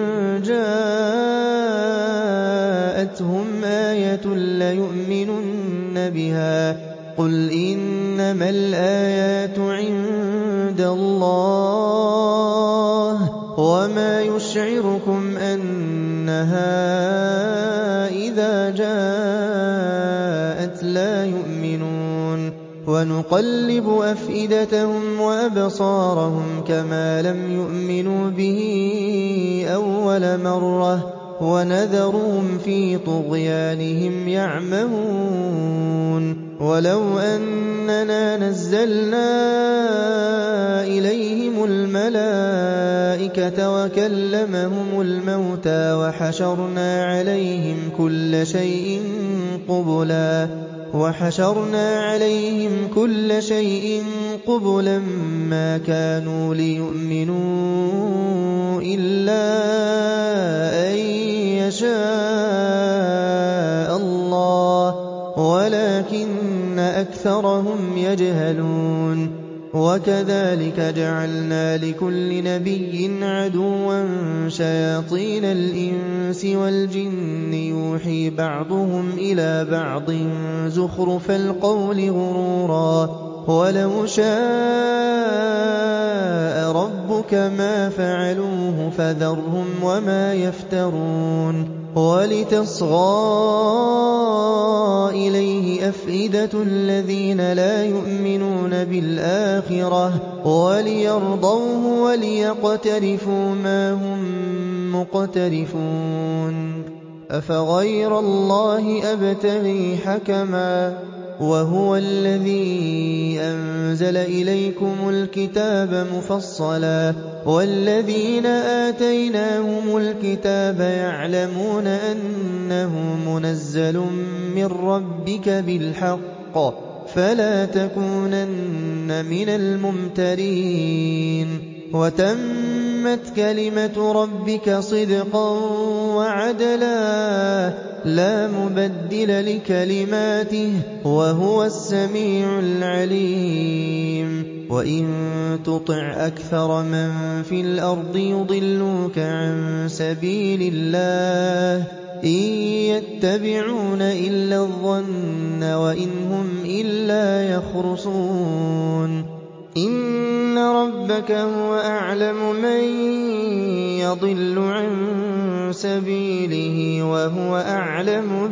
جَاءَتْهُمْ آيَةٌ لَّيُؤْمِنُنَّ بِهَا ۚ قُلْ إِنَّمَا الْآيَاتُ عِندَ اللَّهِ وَمَا يُشْعِرُكُمْ أَنَّهَا إِذَا جَاءَتْ لَا يُؤْمِنُونَ وَنُقَلِّبُ أَفْئِدَتَهُمْ وَأَبْصَارَهُمْ كَمَا لَمْ يُؤْمِنُوا بِهِ أَوَّلَ مَرَّةٍ وَنَذَرُهُمْ فِي طُغْيَانِهِمْ يَعْمَهُونَ وَلَوْ أَنَّنَا نَزَّلْنَا إِلَيْهِمُ الْمَلَائِكَةَ وَكَلَّمَهُمُ الْمَوْتَىٰ وَحَشَرْنَا عَلَيْهِمْ كُلَّ شَيْءٍ قُبُلًا وَحَشَرْنَا عَلَيْهِمْ كُلَّ شَيْءٍ قُبُلًا مَّا كَانُوا لِيُؤْمِنُوا إِلَّا أَن يَشَاءَ اللَّهُ وَلَٰكِنَّ أَكْثَرَهُمْ يَجْهَلُونَ وَكَذَٰلِكَ جَعَلْنَا لِكُلِّ نَبِيٍّ عَدُوًّا شَيَاطِينَ الْإِنسِ وَالْجِنِّ يُوحِي بَعْضُهُمْ إِلَىٰ بَعْضٍ زُخْرُفَ الْقَوْلِ غُرُورًا ۚ وَلَوْ شَاءَ رَبُّكَ مَا فَعَلُوهُ فَذَرْهُمْ وَمَا يَفْتَرُونَ وَلِتَصْغَىٰ إِلَيْهِ أَفْئِدَةُ الَّذِينَ لَا يُؤْمِنُونَ بِالْآخِرَةِ وَلِيَرْضَوْهُ وَلِيَقْتَرِفُوا مَا هُم مُّقْتَرِفُونَ أَفَغَيْرَ اللَّهِ أَبْتَغِي حَكَمًا وَهُوَ الَّذِي أَنزَلَ إِلَيْكُمُ الْكِتَابَ مُفَصَّلًا ۚ وَالَّذِينَ آتَيْنَاهُمُ الْكِتَابَ يَعْلَمُونَ أَنَّهُ مُنَزَّلٌ مِّن رَّبِّكَ بِالْحَقِّ ۖ فَلَا تَكُونَنَّ مِنَ الْمُمْتَرِينَ وَتَمَّتْ كَلِمَةُ رَبِّكَ صِدْقًا وَعَدْلًا ۚ لَّا مُبَدِّلَ لِكَلِمَاتِهِ ۚ وَهُوَ السَّمِيعُ الْعَلِيمُ وَإِن تُطِعْ أَكْثَرَ مَن فِي الْأَرْضِ يُضِلُّوكَ عَن سَبِيلِ اللَّهِ ۚ إِن يَتَّبِعُونَ إِلَّا الظَّنَّ وَإِنْ هُمْ إِلَّا يَخْرُصُونَ إِنَّ رَبَّكَ هُوَ أَعْلَمُ مَن يَضِلُّ عَن سَبِيلِهِ وَهُوَ أَعْلَمُ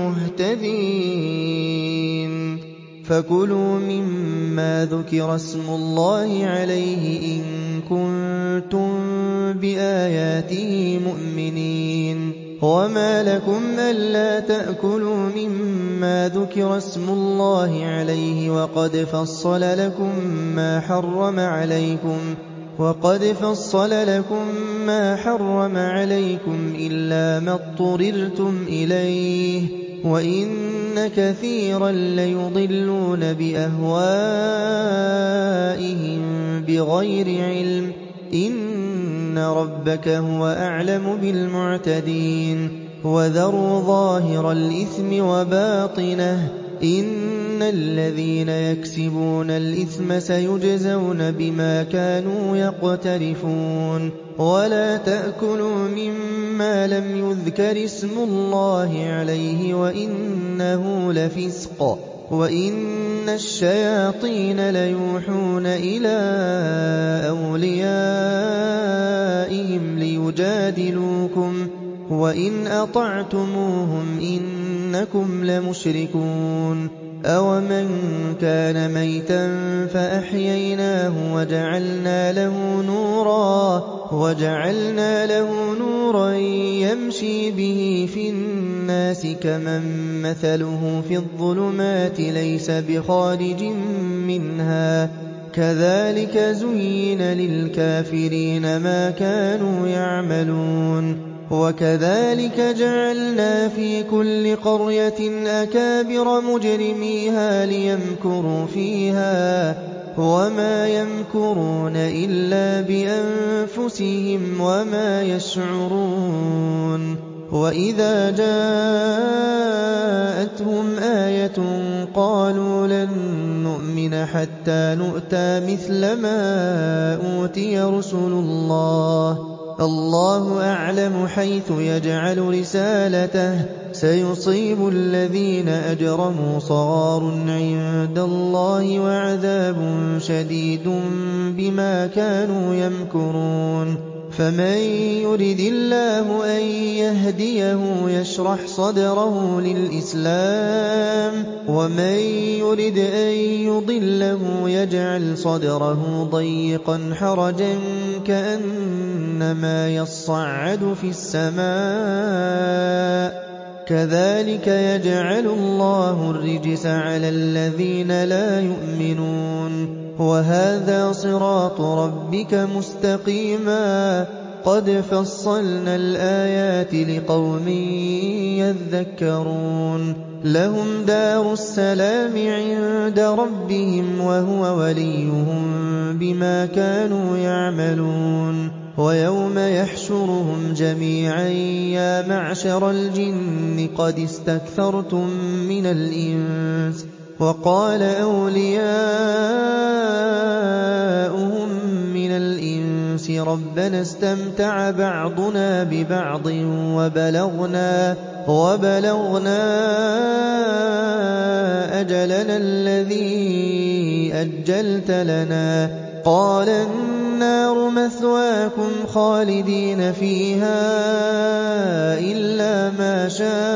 بِالْمُهْتَدِينَ فَكُلُوا مِمَّا ذُكِرَ اسْمُ اللَّهِ عَلَيْهِ إِن كُنتُم بِآيَاتِهِ مُؤْمِنِينَ وَمَا لَكُمْ أَلَّا تَأْكُلُوا مِمَّا ذُكِرَ اسْمُ اللَّهِ عَلَيْهِ وَقَدْ فَصَّلَ لَكُم مَّا حَرَّمَ عَلَيْكُمْ وَقَدْ فَصَّلَ لَكُم مَّا حَرَّمَ عَلَيْكُمْ إِلَّا مَا اضْطُرِرْتُمْ إِلَيْهِ ۗ وَإِنَّ كَثِيرًا لَّيُضِلُّونَ بِأَهْوَائِهِم بِغَيْرِ عِلْمٍ ۗ إِنَّ رَبَّكَ هُوَ أَعْلَمُ بِالْمُعْتَدِينَ وَذَرُوا ظَاهِرَ الْإِثْمِ وَبَاطِنَهُ ۚ إِنَّ الَّذِينَ يَكْسِبُونَ الْإِثْمَ سَيُجْزَوْنَ بِمَا كَانُوا يَقْتَرِفُونَ وَلَا تَأْكُلُوا مِمَّا لَمْ يُذْكَرِ اسْمُ اللَّهِ عَلَيْهِ وَإِنَّهُ لَفِسْقٌ ۗ وَإِنَّ الشَّيَاطِينَ لَيُوحُونَ إِلَىٰ أَوْلِيَائِهِمْ لِيُجَادِلُوكُمْ ۖ وَإِنْ أَطَعْتُمُوهُمْ إِنَّكُمْ لَمُشْرِكُونَ أَوَمَن كَانَ مَيْتًا فَأَحْيَيْنَاهُ وَجَعَلْنَا لَهُ نُورًا وَجَعَلْنَا لَهُ نُورًا يَمْشِي بِهِ فِي النَّاسِ كَمَن مَّثَلُهُ فِي الظُّلُمَاتِ لَيْسَ بِخَارِجٍ مِّنْهَا ۚ كَذَٰلِكَ زُيِّنَ لِلْكَافِرِينَ مَا كَانُوا يَعْمَلُونَ وَكَذَٰلِكَ جَعَلْنَا فِي كُلِّ قَرْيَةٍ أَكَابِرَ مُجْرِمِيهَا لِيَمْكُرُوا فِيهَا ۖ وَمَا يَمْكُرُونَ إِلَّا بِأَنفُسِهِمْ وَمَا يَشْعُرُونَ وَإِذَا جَاءَتْهُمْ آيَةٌ قَالُوا لَن نُّؤْمِنَ نُؤْمِنَ حَتَّىٰ نُؤْتَىٰ مِثْلَ مَا أُوتِيَ رُسُلُ اللَّهِ ۗ اللَّهُ أَعْلَمُ حَيْثُ يَجْعَلُ رِسَالَتَهُ ۗ سَيُصِيبُ الَّذِينَ أَجْرَمُوا صَغَارٌ عِندَ اللَّهِ وَعَذَابٌ شَدِيدٌ بِمَا كَانُوا يَمْكُرُونَ فَمَن يُرِدِ اللَّهُ أَن يَهْدِيَهُ يَشْرَحْ صَدْرَهُ لِلْإِسْلَامِ ۖ وَمَن يُرِدْ أَن يُضِلَّهُ يَجْعَلْ صَدْرَهُ ضَيِّقًا حَرَجًا كَأَنَّمَا يَصَّعَّدُ فِي السَّمَاءِ ۚ كَذَٰلِكَ يَجْعَلُ اللَّهُ الرِّجْسَ عَلَى الَّذِينَ لَا يُؤْمِنُونَ وَهَٰذَا صِرَاطُ رَبِّكَ مُسْتَقِيمًا ۗ قَدْ فَصَّلْنَا الْآيَاتِ لِقَوْمٍ يَذَّكَّرُونَ لَهُمْ دَارُ السَّلَامِ عِندَ رَبِّهِمْ وَهُوَ وَلِيُّهُم بِمَا كَانُوا يَعْمَلُونَ وَيَوْمَ يَحْشُرُهُمْ جَمِيعًا يَا مَعْشَرَ الْجِنِّ قَدِ اسْتَكْثَرْتُم مِّنَ الْإِنسِ وَقَالَ أَوْلِيَاؤُهُم مِّنَ الْإِنسِ رَبَّنَا اسْتَمْتَعَ بَعْضُنَا بِبَعْضٍ وَبَلَغْنَا وَبَلَغْنَا أَجَلَنَا الَّذِي أَجَّلْتَ لَنَا ۚ قَالَ النَّارُ مَثْوَاكُمْ خَالِدِينَ فِيهَا إِلَّا مَا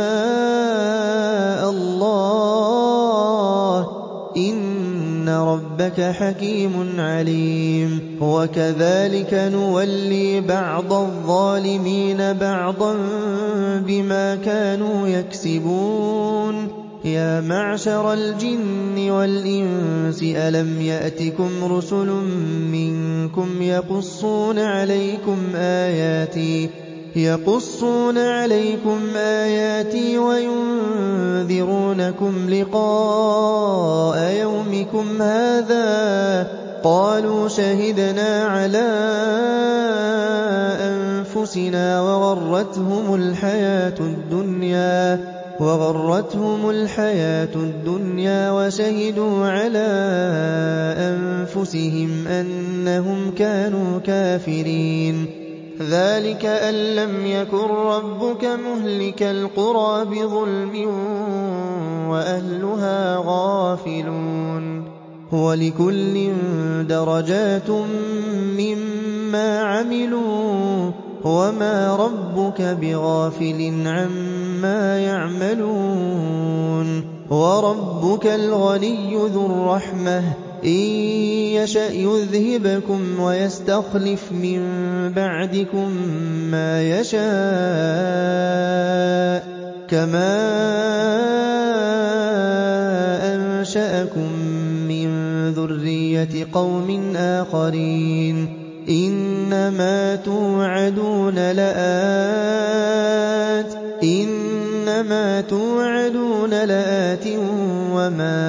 شَاءَ اللَّهُ ۗ إِنَّ رَبَّكَ حَكِيمٌ عَلِيمٌ وَكَذَٰلِكَ نُوَلِّي بَعْضَ الظَّالِمِينَ بَعْضًا بِمَا كَانُوا يَكْسِبُونَ يَا مَعْشَرَ الْجِنِّ وَالْإِنسِ أَلَمْ يَأْتِكُمْ رُسُلٌ مِّنكُمْ يَقُصُّونَ عَلَيْكُمْ آيَاتِي يَقُصُّونَ عَلَيْكُمْ آيَاتِي وَيُنذِرُونَكُمْ لِقَاءَ يَوْمِكُمْ هَٰذَا ۚ قَالُوا شَهِدْنَا عَلَىٰ أَنفُسِنَا وَغَرَّتْهُمُ الْحَيَاةُ الدُّنْيَا وَشَهِدُوا عَلَىٰ أَنفُسِهِمْ أَنَّهُمْ كَانُوا كَافِرِينَ ذَٰلِكَ أَن لَّمْ يَكُن رَّبُّكَ مُهْلِكَ الْقُرَىٰ بِظُلْمٍ وَأَهْلُهَا غَافِلُونَ وَلِكُلٍّ دَرَجَاتٌ مِّمَّا عَمِلُوا ۚ وَمَا رَبُّكَ بِغَافِلٍ عَمَّا يَعْمَلُونَ وَرَبُّكَ الْغَنِيُّ ذُو الرَّحْمَةِ ۚ إِن يَشَأْ يُذْهِبْكُمْ وَيَسْتَخْلِفْ مِن بَعْدِكُم مَّا يَشَاءُ كَمَا أَنشَأَكُم مِّن ذُرِّيَّةِ قَوْمٍ آخَرِينَ إِنَّمَا تُوعَدُونَ لَآتٍ إِنَّمَا تُوعَدُونَ لَآتٍ وَمَا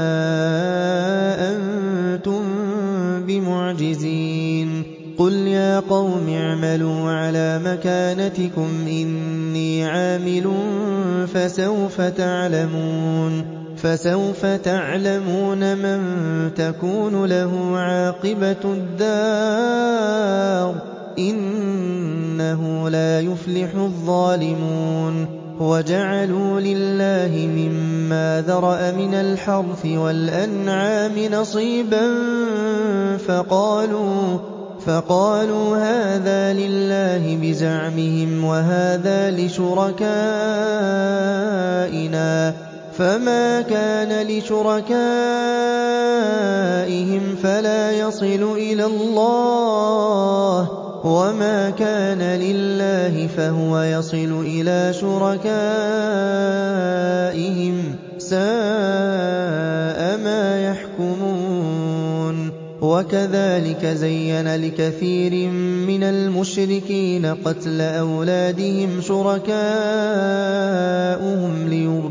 أَنتُم بِمُعْجِزِينَ قُلْ يَا قَوْمِ اعْمَلُوا عَلَىٰ مَكَانَتِكُمْ إِنِّي عَامِلٌ فَسَوْفَ تَعْلَمُونَ فَسَوْفَ تَعْلَمُونَ مَن تَكُونُ لَهُ عَاقِبَةُ الدَّارِ ۗ إِنَّهُ لَا يُفْلِحُ الظَّالِمُونَ وَجَعَلُوا لِلَّهِ مِمَّا ذَرَأَ مِنَ الْحَرْثِ وَالْأَنْعَامِ نَصِيبًا فَقَالُوا فَقَالُوا هَٰذَا لِلَّهِ بِزَعْمِهِمْ وَهَٰذَا لِشُرَكَائِنَا ۖ فَمَا كَانَ لِشُرَكَائِهِمْ فَلَا يَصِلُ إِلَى اللَّهِ ۖ وَمَا كَانَ لِلَّهِ فَهُوَ يَصِلُ إِلَىٰ شُرَكَائِهِمْ ۗ سَاءَ مَا يَحْكُمُونَ وَكَذَٰلِكَ زَيَّنَ لِكَثِيرٍ مِّنَ الْمُشْرِكِينَ قَتْلَ أَوْلَادِهِمْ شُرَكَاؤُهُمْ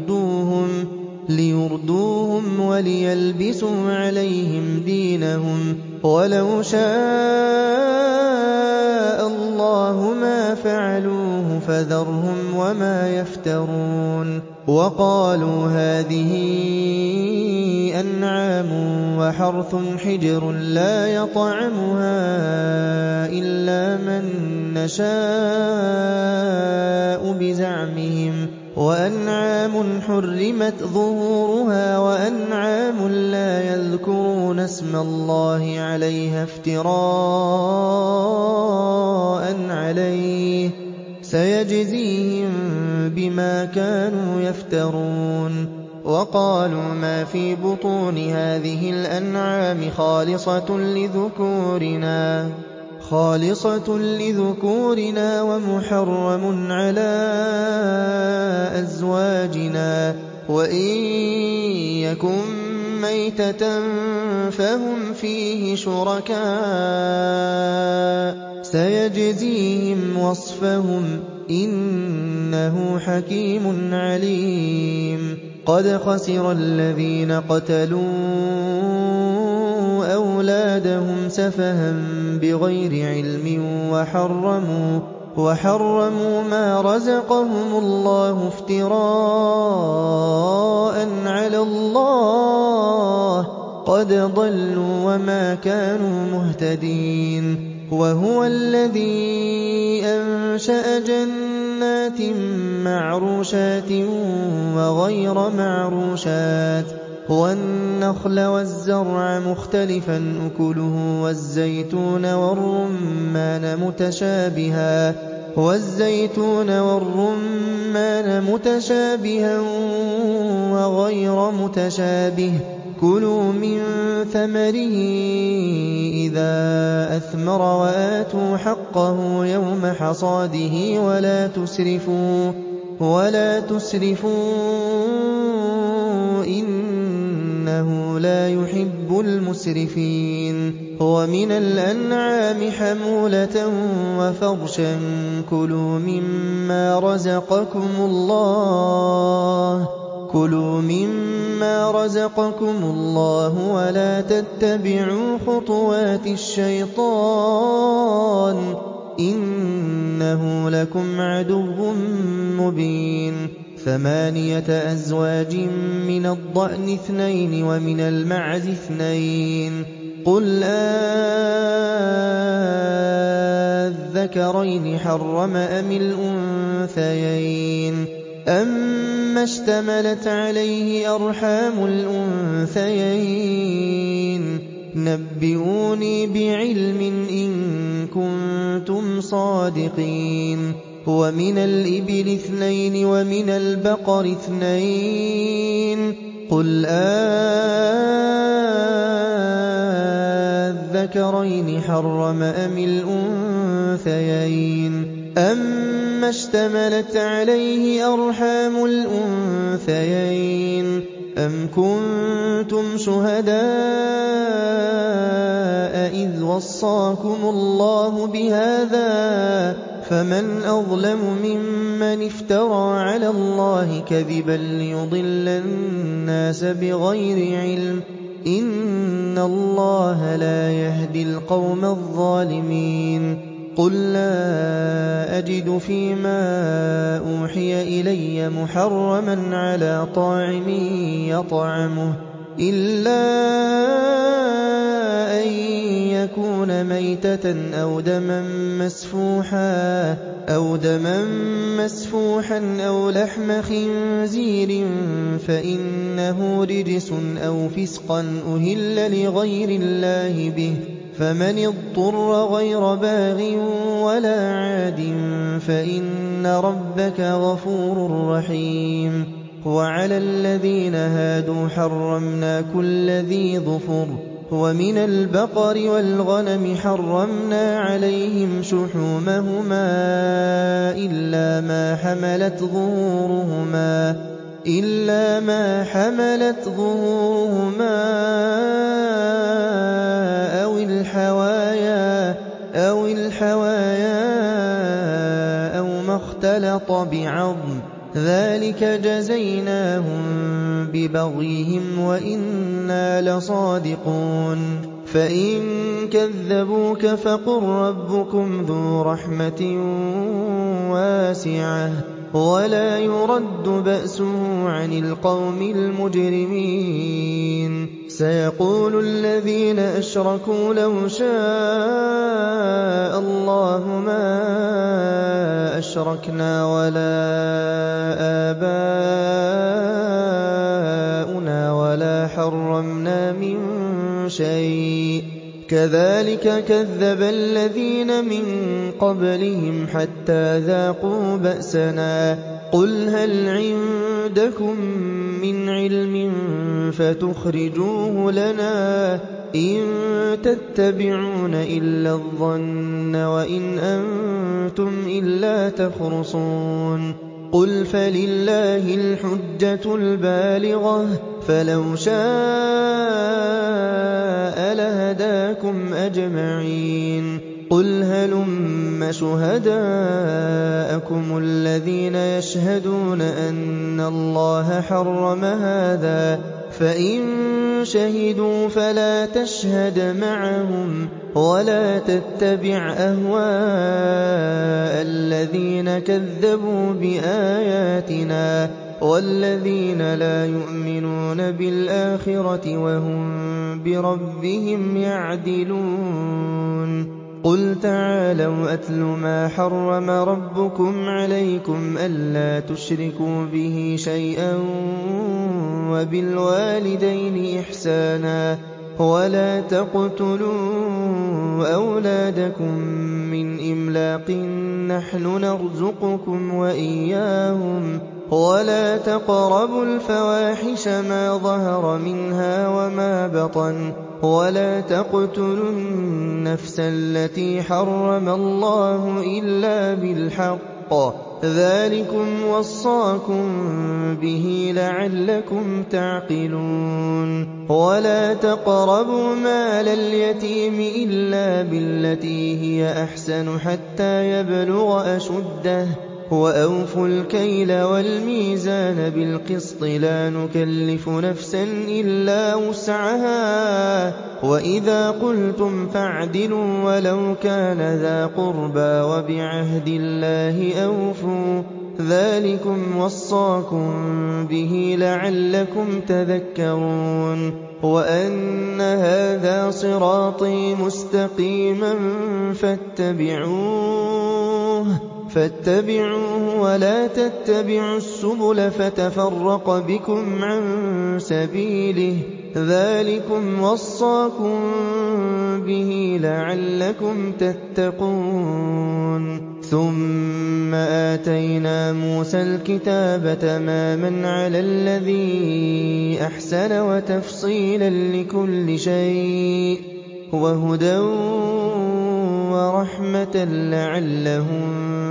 لِيُرْدُوهُمْ وَلِيَلْبِسُوا عَلَيْهِمْ دِينَهُمْ ۖ وَلَوْ شَاءَ اللَّهُ مَا فَعَلُوهُ فَذَرْهُمْ وَمَا يَفْتَرُونَ وَقَالُوا هَٰذِهِ أَنْعَامٌ وَحَرْثٌ حِجْرٌ لَّا يَطْعَمُهَا إِلَّا مَن نَّشَاءُ بِزَعْمِهِمْ ۖ وَأَنْعَامٌ حُرِّمَتْ ظُهُورُهَا وَأَنْعَامٌ لَّا يَذْكُرُونَ اسْمَ اللَّهِ عَلَيْهَا افْتِرَاءً عَلَيْهِ ۚ سَيَجْزِيهِم بِمَا كَانُوا يَفْتَرُونَ. وَقَالُوا مَا فِي بُطُونِ هَٰذِهِ الْأَنْعَامِ خَالِصَةٌ لِّذُكُورِنَا وَمُحَرَّمٌ عَلَىٰ أَزْوَاجِنَا ۖ وَإِن يَكُن مَّيْتَةً فَهُمْ فِيهِ شُرَكَاءُ ۚ سَيَجْزِيهِمْ وَصْفَهُمْ ۚ إِنَّهُ حَكِيمٌ عَلِيمٌ. قَدْ خَسِرَ الَّذِينَ قَتَلُوا أَوْلَادَهُمْ سَفَهًا بِغَيْرِ عِلْمٍ وَحَرَّمُوا مَا رَزَقَهُمُ اللَّهُ افْتِرَاءً عَلَى اللَّهِ ۚ قَدْ ضَلُّوا وَمَا كَانُوا مُهْتَدِينَ. وَهُوَ الَّذِي أَنشَأَ جَنَّاتٍ مَّعْرُوشَاتٍ وَغَيْرَ مَعْرُوشَاتٍ وَالنَّخْلَ وَالزَّرْعَ مُخْتَلِفًا أُكُلُهُ وَالزَّيْتُونَ وَالرُّمَّانَ مُتَشَابِهًا وَغَيْرَ مُتَشَابِهٍ ۚ كُلُوا مِن ثَمَرِهِ إِذَا أَثْمَرَ وَآتُوا حَقَّهُ يَوْمَ حَصَادِهِ وَلَا تُسْرِفُوا إِنَّهُ لَا يُحِبُّ الْمُسْرِفِينَ. وَمِنَ الْأَنْعَامِ حَمُولَةً وَفَرْشًا ۚ كُلُوا مِمَّا رَزَقَكُمُ اللَّهُ وَلَا تَتَّبِعُوا خُطُوَاتِ الشَّيْطَانِ ۚ إِنَّهُ لَكُمْ عَدُوٌّ مُّبِينٌ. ثَمَانِيَةَ أَزْوَاجٍ مِّنَ الضَّأْنِ اثْنَيْنِ وَمِنَ الْمَعْزِ اثْنَيْنِ ۗ قُلْ آلذَّكَرَيْنِ حَرَّمَ أَمِ الْأُنثَيَيْنِ أَمَّا اشْتَمَلَتْ عَلَيْهِ أَرْحَامُ الْأُنثَيَيْنِ ۖ نَبِّئُونِي بِعِلْمٍ إِن كُنتُمْ صَادِقِينَ. وَمِنَ الْإِبِلِ اثْنَيْنِ وَمِنَ الْبَقَرِ اثْنَيْنِ ۗ قُلْ آلذَّكَرَيْنِ حَرَّمَ أَمِ الْأُنثَيَيْنِ أَمَّا اشْتَمَلَتْ عَلَيْهِ أَرْحَامُ الْأُنثَيَيْنِ ۖ أَمْ كُنتُمْ شُهَدَاءَ إِذْ وَصَّاكُمُ اللَّهُ بِهَٰذَا ۚ فَمَنْ أَظْلَمُ مِمَّنِ افْتَرَىٰ عَلَى اللَّهِ كَذِبًا لِّيُضِلَّ النَّاسَ بِغَيْرِ عِلْمٍ ۗ إِنَّ اللَّهَ لَا يَهْدِي الْقَوْمَ الظَّالِمِينَ. قُل لَّا أَجِدُ فِيمَا أُوحِيَ إِلَيَّ مُحَرَّمًا عَلَىٰ طَاعِمٍ يَطْعَمُهُ إِلَّا أَن يَكُونَ مَيْتَةً أَوْ دَمًا مَّسْفُوحًا أَوْ لَحْمَ خِنزِيرٍ فَإِنَّهُ رِجْسٌ أَوْ فِسْقًا أُهِلَّ لِغَيْرِ اللَّهِ بِهِ ۚ فَمَنِ اضْطُرَّ غَيْرَ بَاغٍ وَلَا عَادٍ فَإِنَّ رَبَّكَ غَفُورٌ رَّحِيمٌ. وَعَلَى الَّذِينَ هَادُوا حَرَّمْنَا كُلَّ ذِي ظُفُرٍ ۖ وَمِنَ الْبَقَرِ وَالْغَنَمِ حَرَّمْنَا عَلَيْهِمْ شُحُومَهُمَا إِلَّا مَا حَمَلَتْ ظُهُورُهُمَا أَوِ الْحَوَايَا أَوْ مَا اخْتَلَطَ بِعَظْمٍ ۚ ذَٰلِكَ جَزَيْنَاهُم بِبَغْيِهِمْ وَإِنَّا لَصَادِقُونَ. فَإِن كَذَّبُوكَ فَقُل رَّبُّكُمْ ذُو رَحْمَةٍ وَاسِعَةٍ ولا يرد بأسه عن القوم المجرمين سيقول الذين أشركوا لو شاء الله ما أشركنا ولا آباؤنا ولا حرمنا من شيء كذلك كذب الذين من قبلهم حتى ذاقوا بأسنا قل هل عندكم من علم فتخرجوه لنا إن تتبعون إلا الظن وإن أنتم إلا تخرصون قل فلله الحجة البالغة فلو شاء لهداكم أجمعين قل هلم شهداءكم الذين يشهدون أن الله حرم هذا فإن شهدوا فلا تشهد معهم ولا تتبع أهواء الذين كذبوا بآياتنا والذين لا يؤمنون بالآخرة وهم بربهم يعدلون قل تعالوا أتل ما حرم ربكم عليكم ألا تشركوا به شيئا وبالوالدين إحسانا ولا تقتلوا أولادكم من إملاق نحن نرزقكم وإياهم ولا تقربوا الفواحش ما ظهر منها وما بطن ولا تقتلوا النفس التي حرم الله إلا بالحق ذلكم وصاكم به لعلكم تعقلون ولا تقربوا مال اليتيم إلا بالتي هي أحسن حتى يبلغ أشده وأوفوا الكيل والميزان بالقسط لا نكلف نفسا إلا وسعها وإذا قلتم فاعدلوا ولو كان ذا قربى وبعهد الله أوفوا ذلكم وصاكم به لعلكم تذكرون وأن هذا صراطي مستقيما فاتبعوه فاتبعوه ولا تتبعوا السبل فتفرق بكم عن سبيله ذلكم وصاكم به لعلكم تتقون ثم آتينا موسى الكتاب تماما على الذي أحسن وتفصيلا لكل شيء وهدى ورحمة لعلهم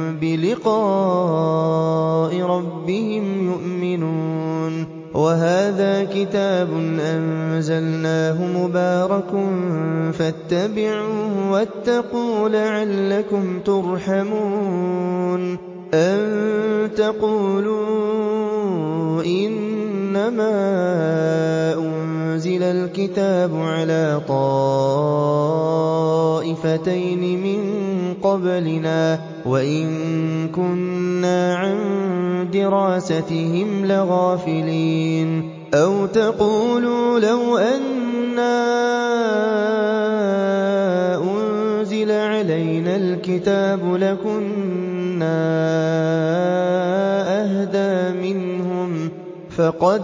بلقاء ربهم يؤمنون وهذا كتاب أنزلناه مبارك فاتبعوه واتقوا لعلكم ترحمون أن تقولوا إنما أنزل الكتاب على طائفتين من قبلنا وإن كنا عن دراستهم لغافلين أو تقولوا لو أنا أنزل علينا الكتاب لكنا أهدى منهم فقد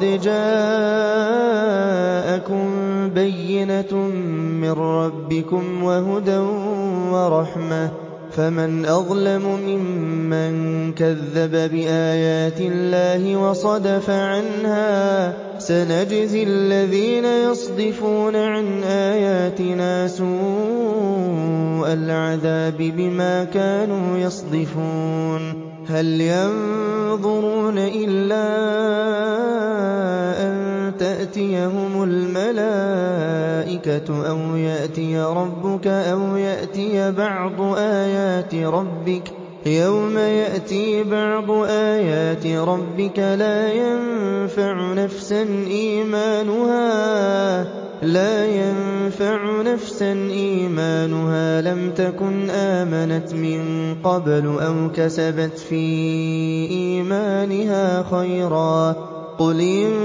جاءكم بينة من ربكم وهدى ورحمة فمن أظلم ممن كذب بآيات الله وصدف عنها سنجزي الذين يصدفون عن آياتنا سوء العذاب بما كانوا يصدفون هل ينظرون إلا أن تأتيهم الملائكة أو يأتي ربك أو يأتي بعض آيات ربك يوم يأتي بعض آيات ربك لا ينفع نفسا إيمانها لا ينفع يَنفَعُ نَفْسًا إِيمَانُهَا لَمْ تَكُنْ آمَنَتْ مِن قَبْلُ أَوْ كَسَبَتْ فِي إِيمَانِهَا خَيْرًا ۗ قُلِ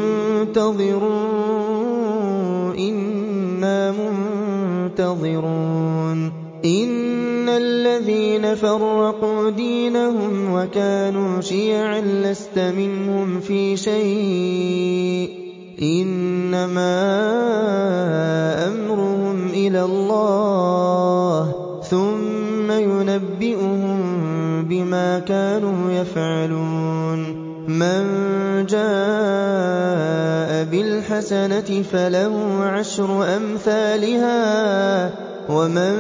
انتَظِرُوا إِنَّا مُنتَظِرُونَ إِنَّ الَّذِينَ فَرَّقُوا دِينَهُمْ وَكَانُوا شِيَعًا لَّسْتَ مِنْهُمْ فِي شَيْءٍ ۚ إِنَّمَا أَمْرُهُمْ إِلَى اللَّهِ ثُمَّ يُنَبِّئُهُم بِمَا كَانُوا يَفْعَلُونَ مَن جَاءَ بِالْحَسَنَةِ فَلَهُ عَشْرُ أَمْثَالِهَا ۖ وَمَن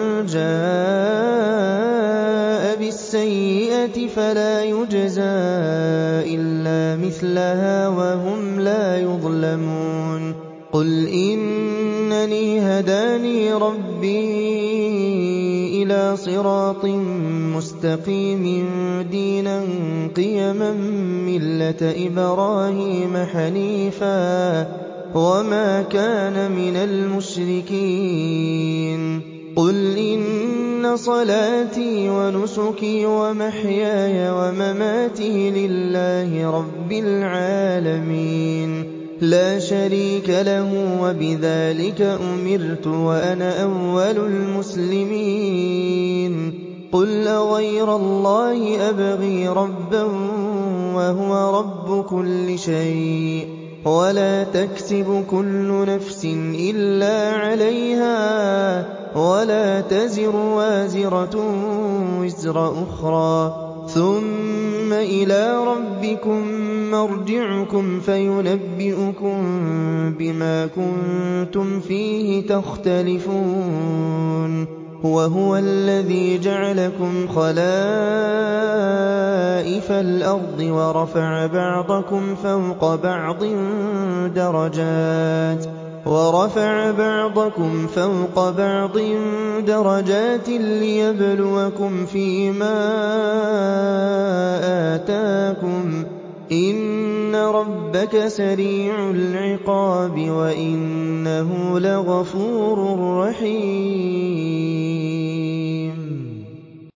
جَاءَ بِالسَّيِّئَةِ فَلَا يُجْزَىٰ إِلَّا مِثْلَهَا وَهُمْ لَا يُظْلَمُونَ قُلْ إِنَّنِي هَدَانِي رَبِّي إِلَىٰ صِرَاطٍ مُّسْتَقِيمٍ دِينًا قِيَمًا مِّلَّةَ إِبْرَاهِيمَ حَنِيفًا ۖ وَمَا كَانَ مِنَ الْمُشْرِكِينَ قُلْ إِنَّ صَلَاتِي وَنُسُكِي وَمَحْيَايَ وَمَمَاتِي لِلَّهِ رَبِّ الْعَالَمِينَ لَا شَرِيكَ لَهُ ۖ وَبِذَٰلِكَ أُمِرْتُ وَأَنَا أَوَّلُ الْمُسْلِمِينَ قُلْ أَغَيْرَ اللَّهِ أَبْغِي رَبًّا وَهُوَ رَبُّ كُلِّ شَيْءٍ ۖ وَلَا تَكْسِبُ كُلُّ نَفْسٍ إِلَّا عَلَيْهَا ۖ وَلَا تَزِرُ وَازِرَةٌ وِزْرَ أُخْرَىٰ ۗ ثُمَّ إِلَىٰ رَبِّكُم مَّرْجِعُكُمْ فَيُنَبِّئُكُم بِمَا كُنتُمْ فِيهِ تَخْتَلِفُونَ وَهُوَ الَّذِي جَعَلَكُمْ خَلَائِفَ الْأَرْضِ وَرَفَعَ بَعْضَكُمْ فَوْقَ بَعْضٍ دَرَجَاتٍ وَرَفَعَ بَعْضَكُمْ فَوْقَ بَعْضٍ دَرَجَاتٍ لِّيَبْلُوَكُمْ فِيمَا آتَاكُمْ ۗ إِنَّ رَبَّكَ سَرِيعُ الْعِقَابِ وَإِنَّهُ لَغَفُورٌ رَّحِيمٌ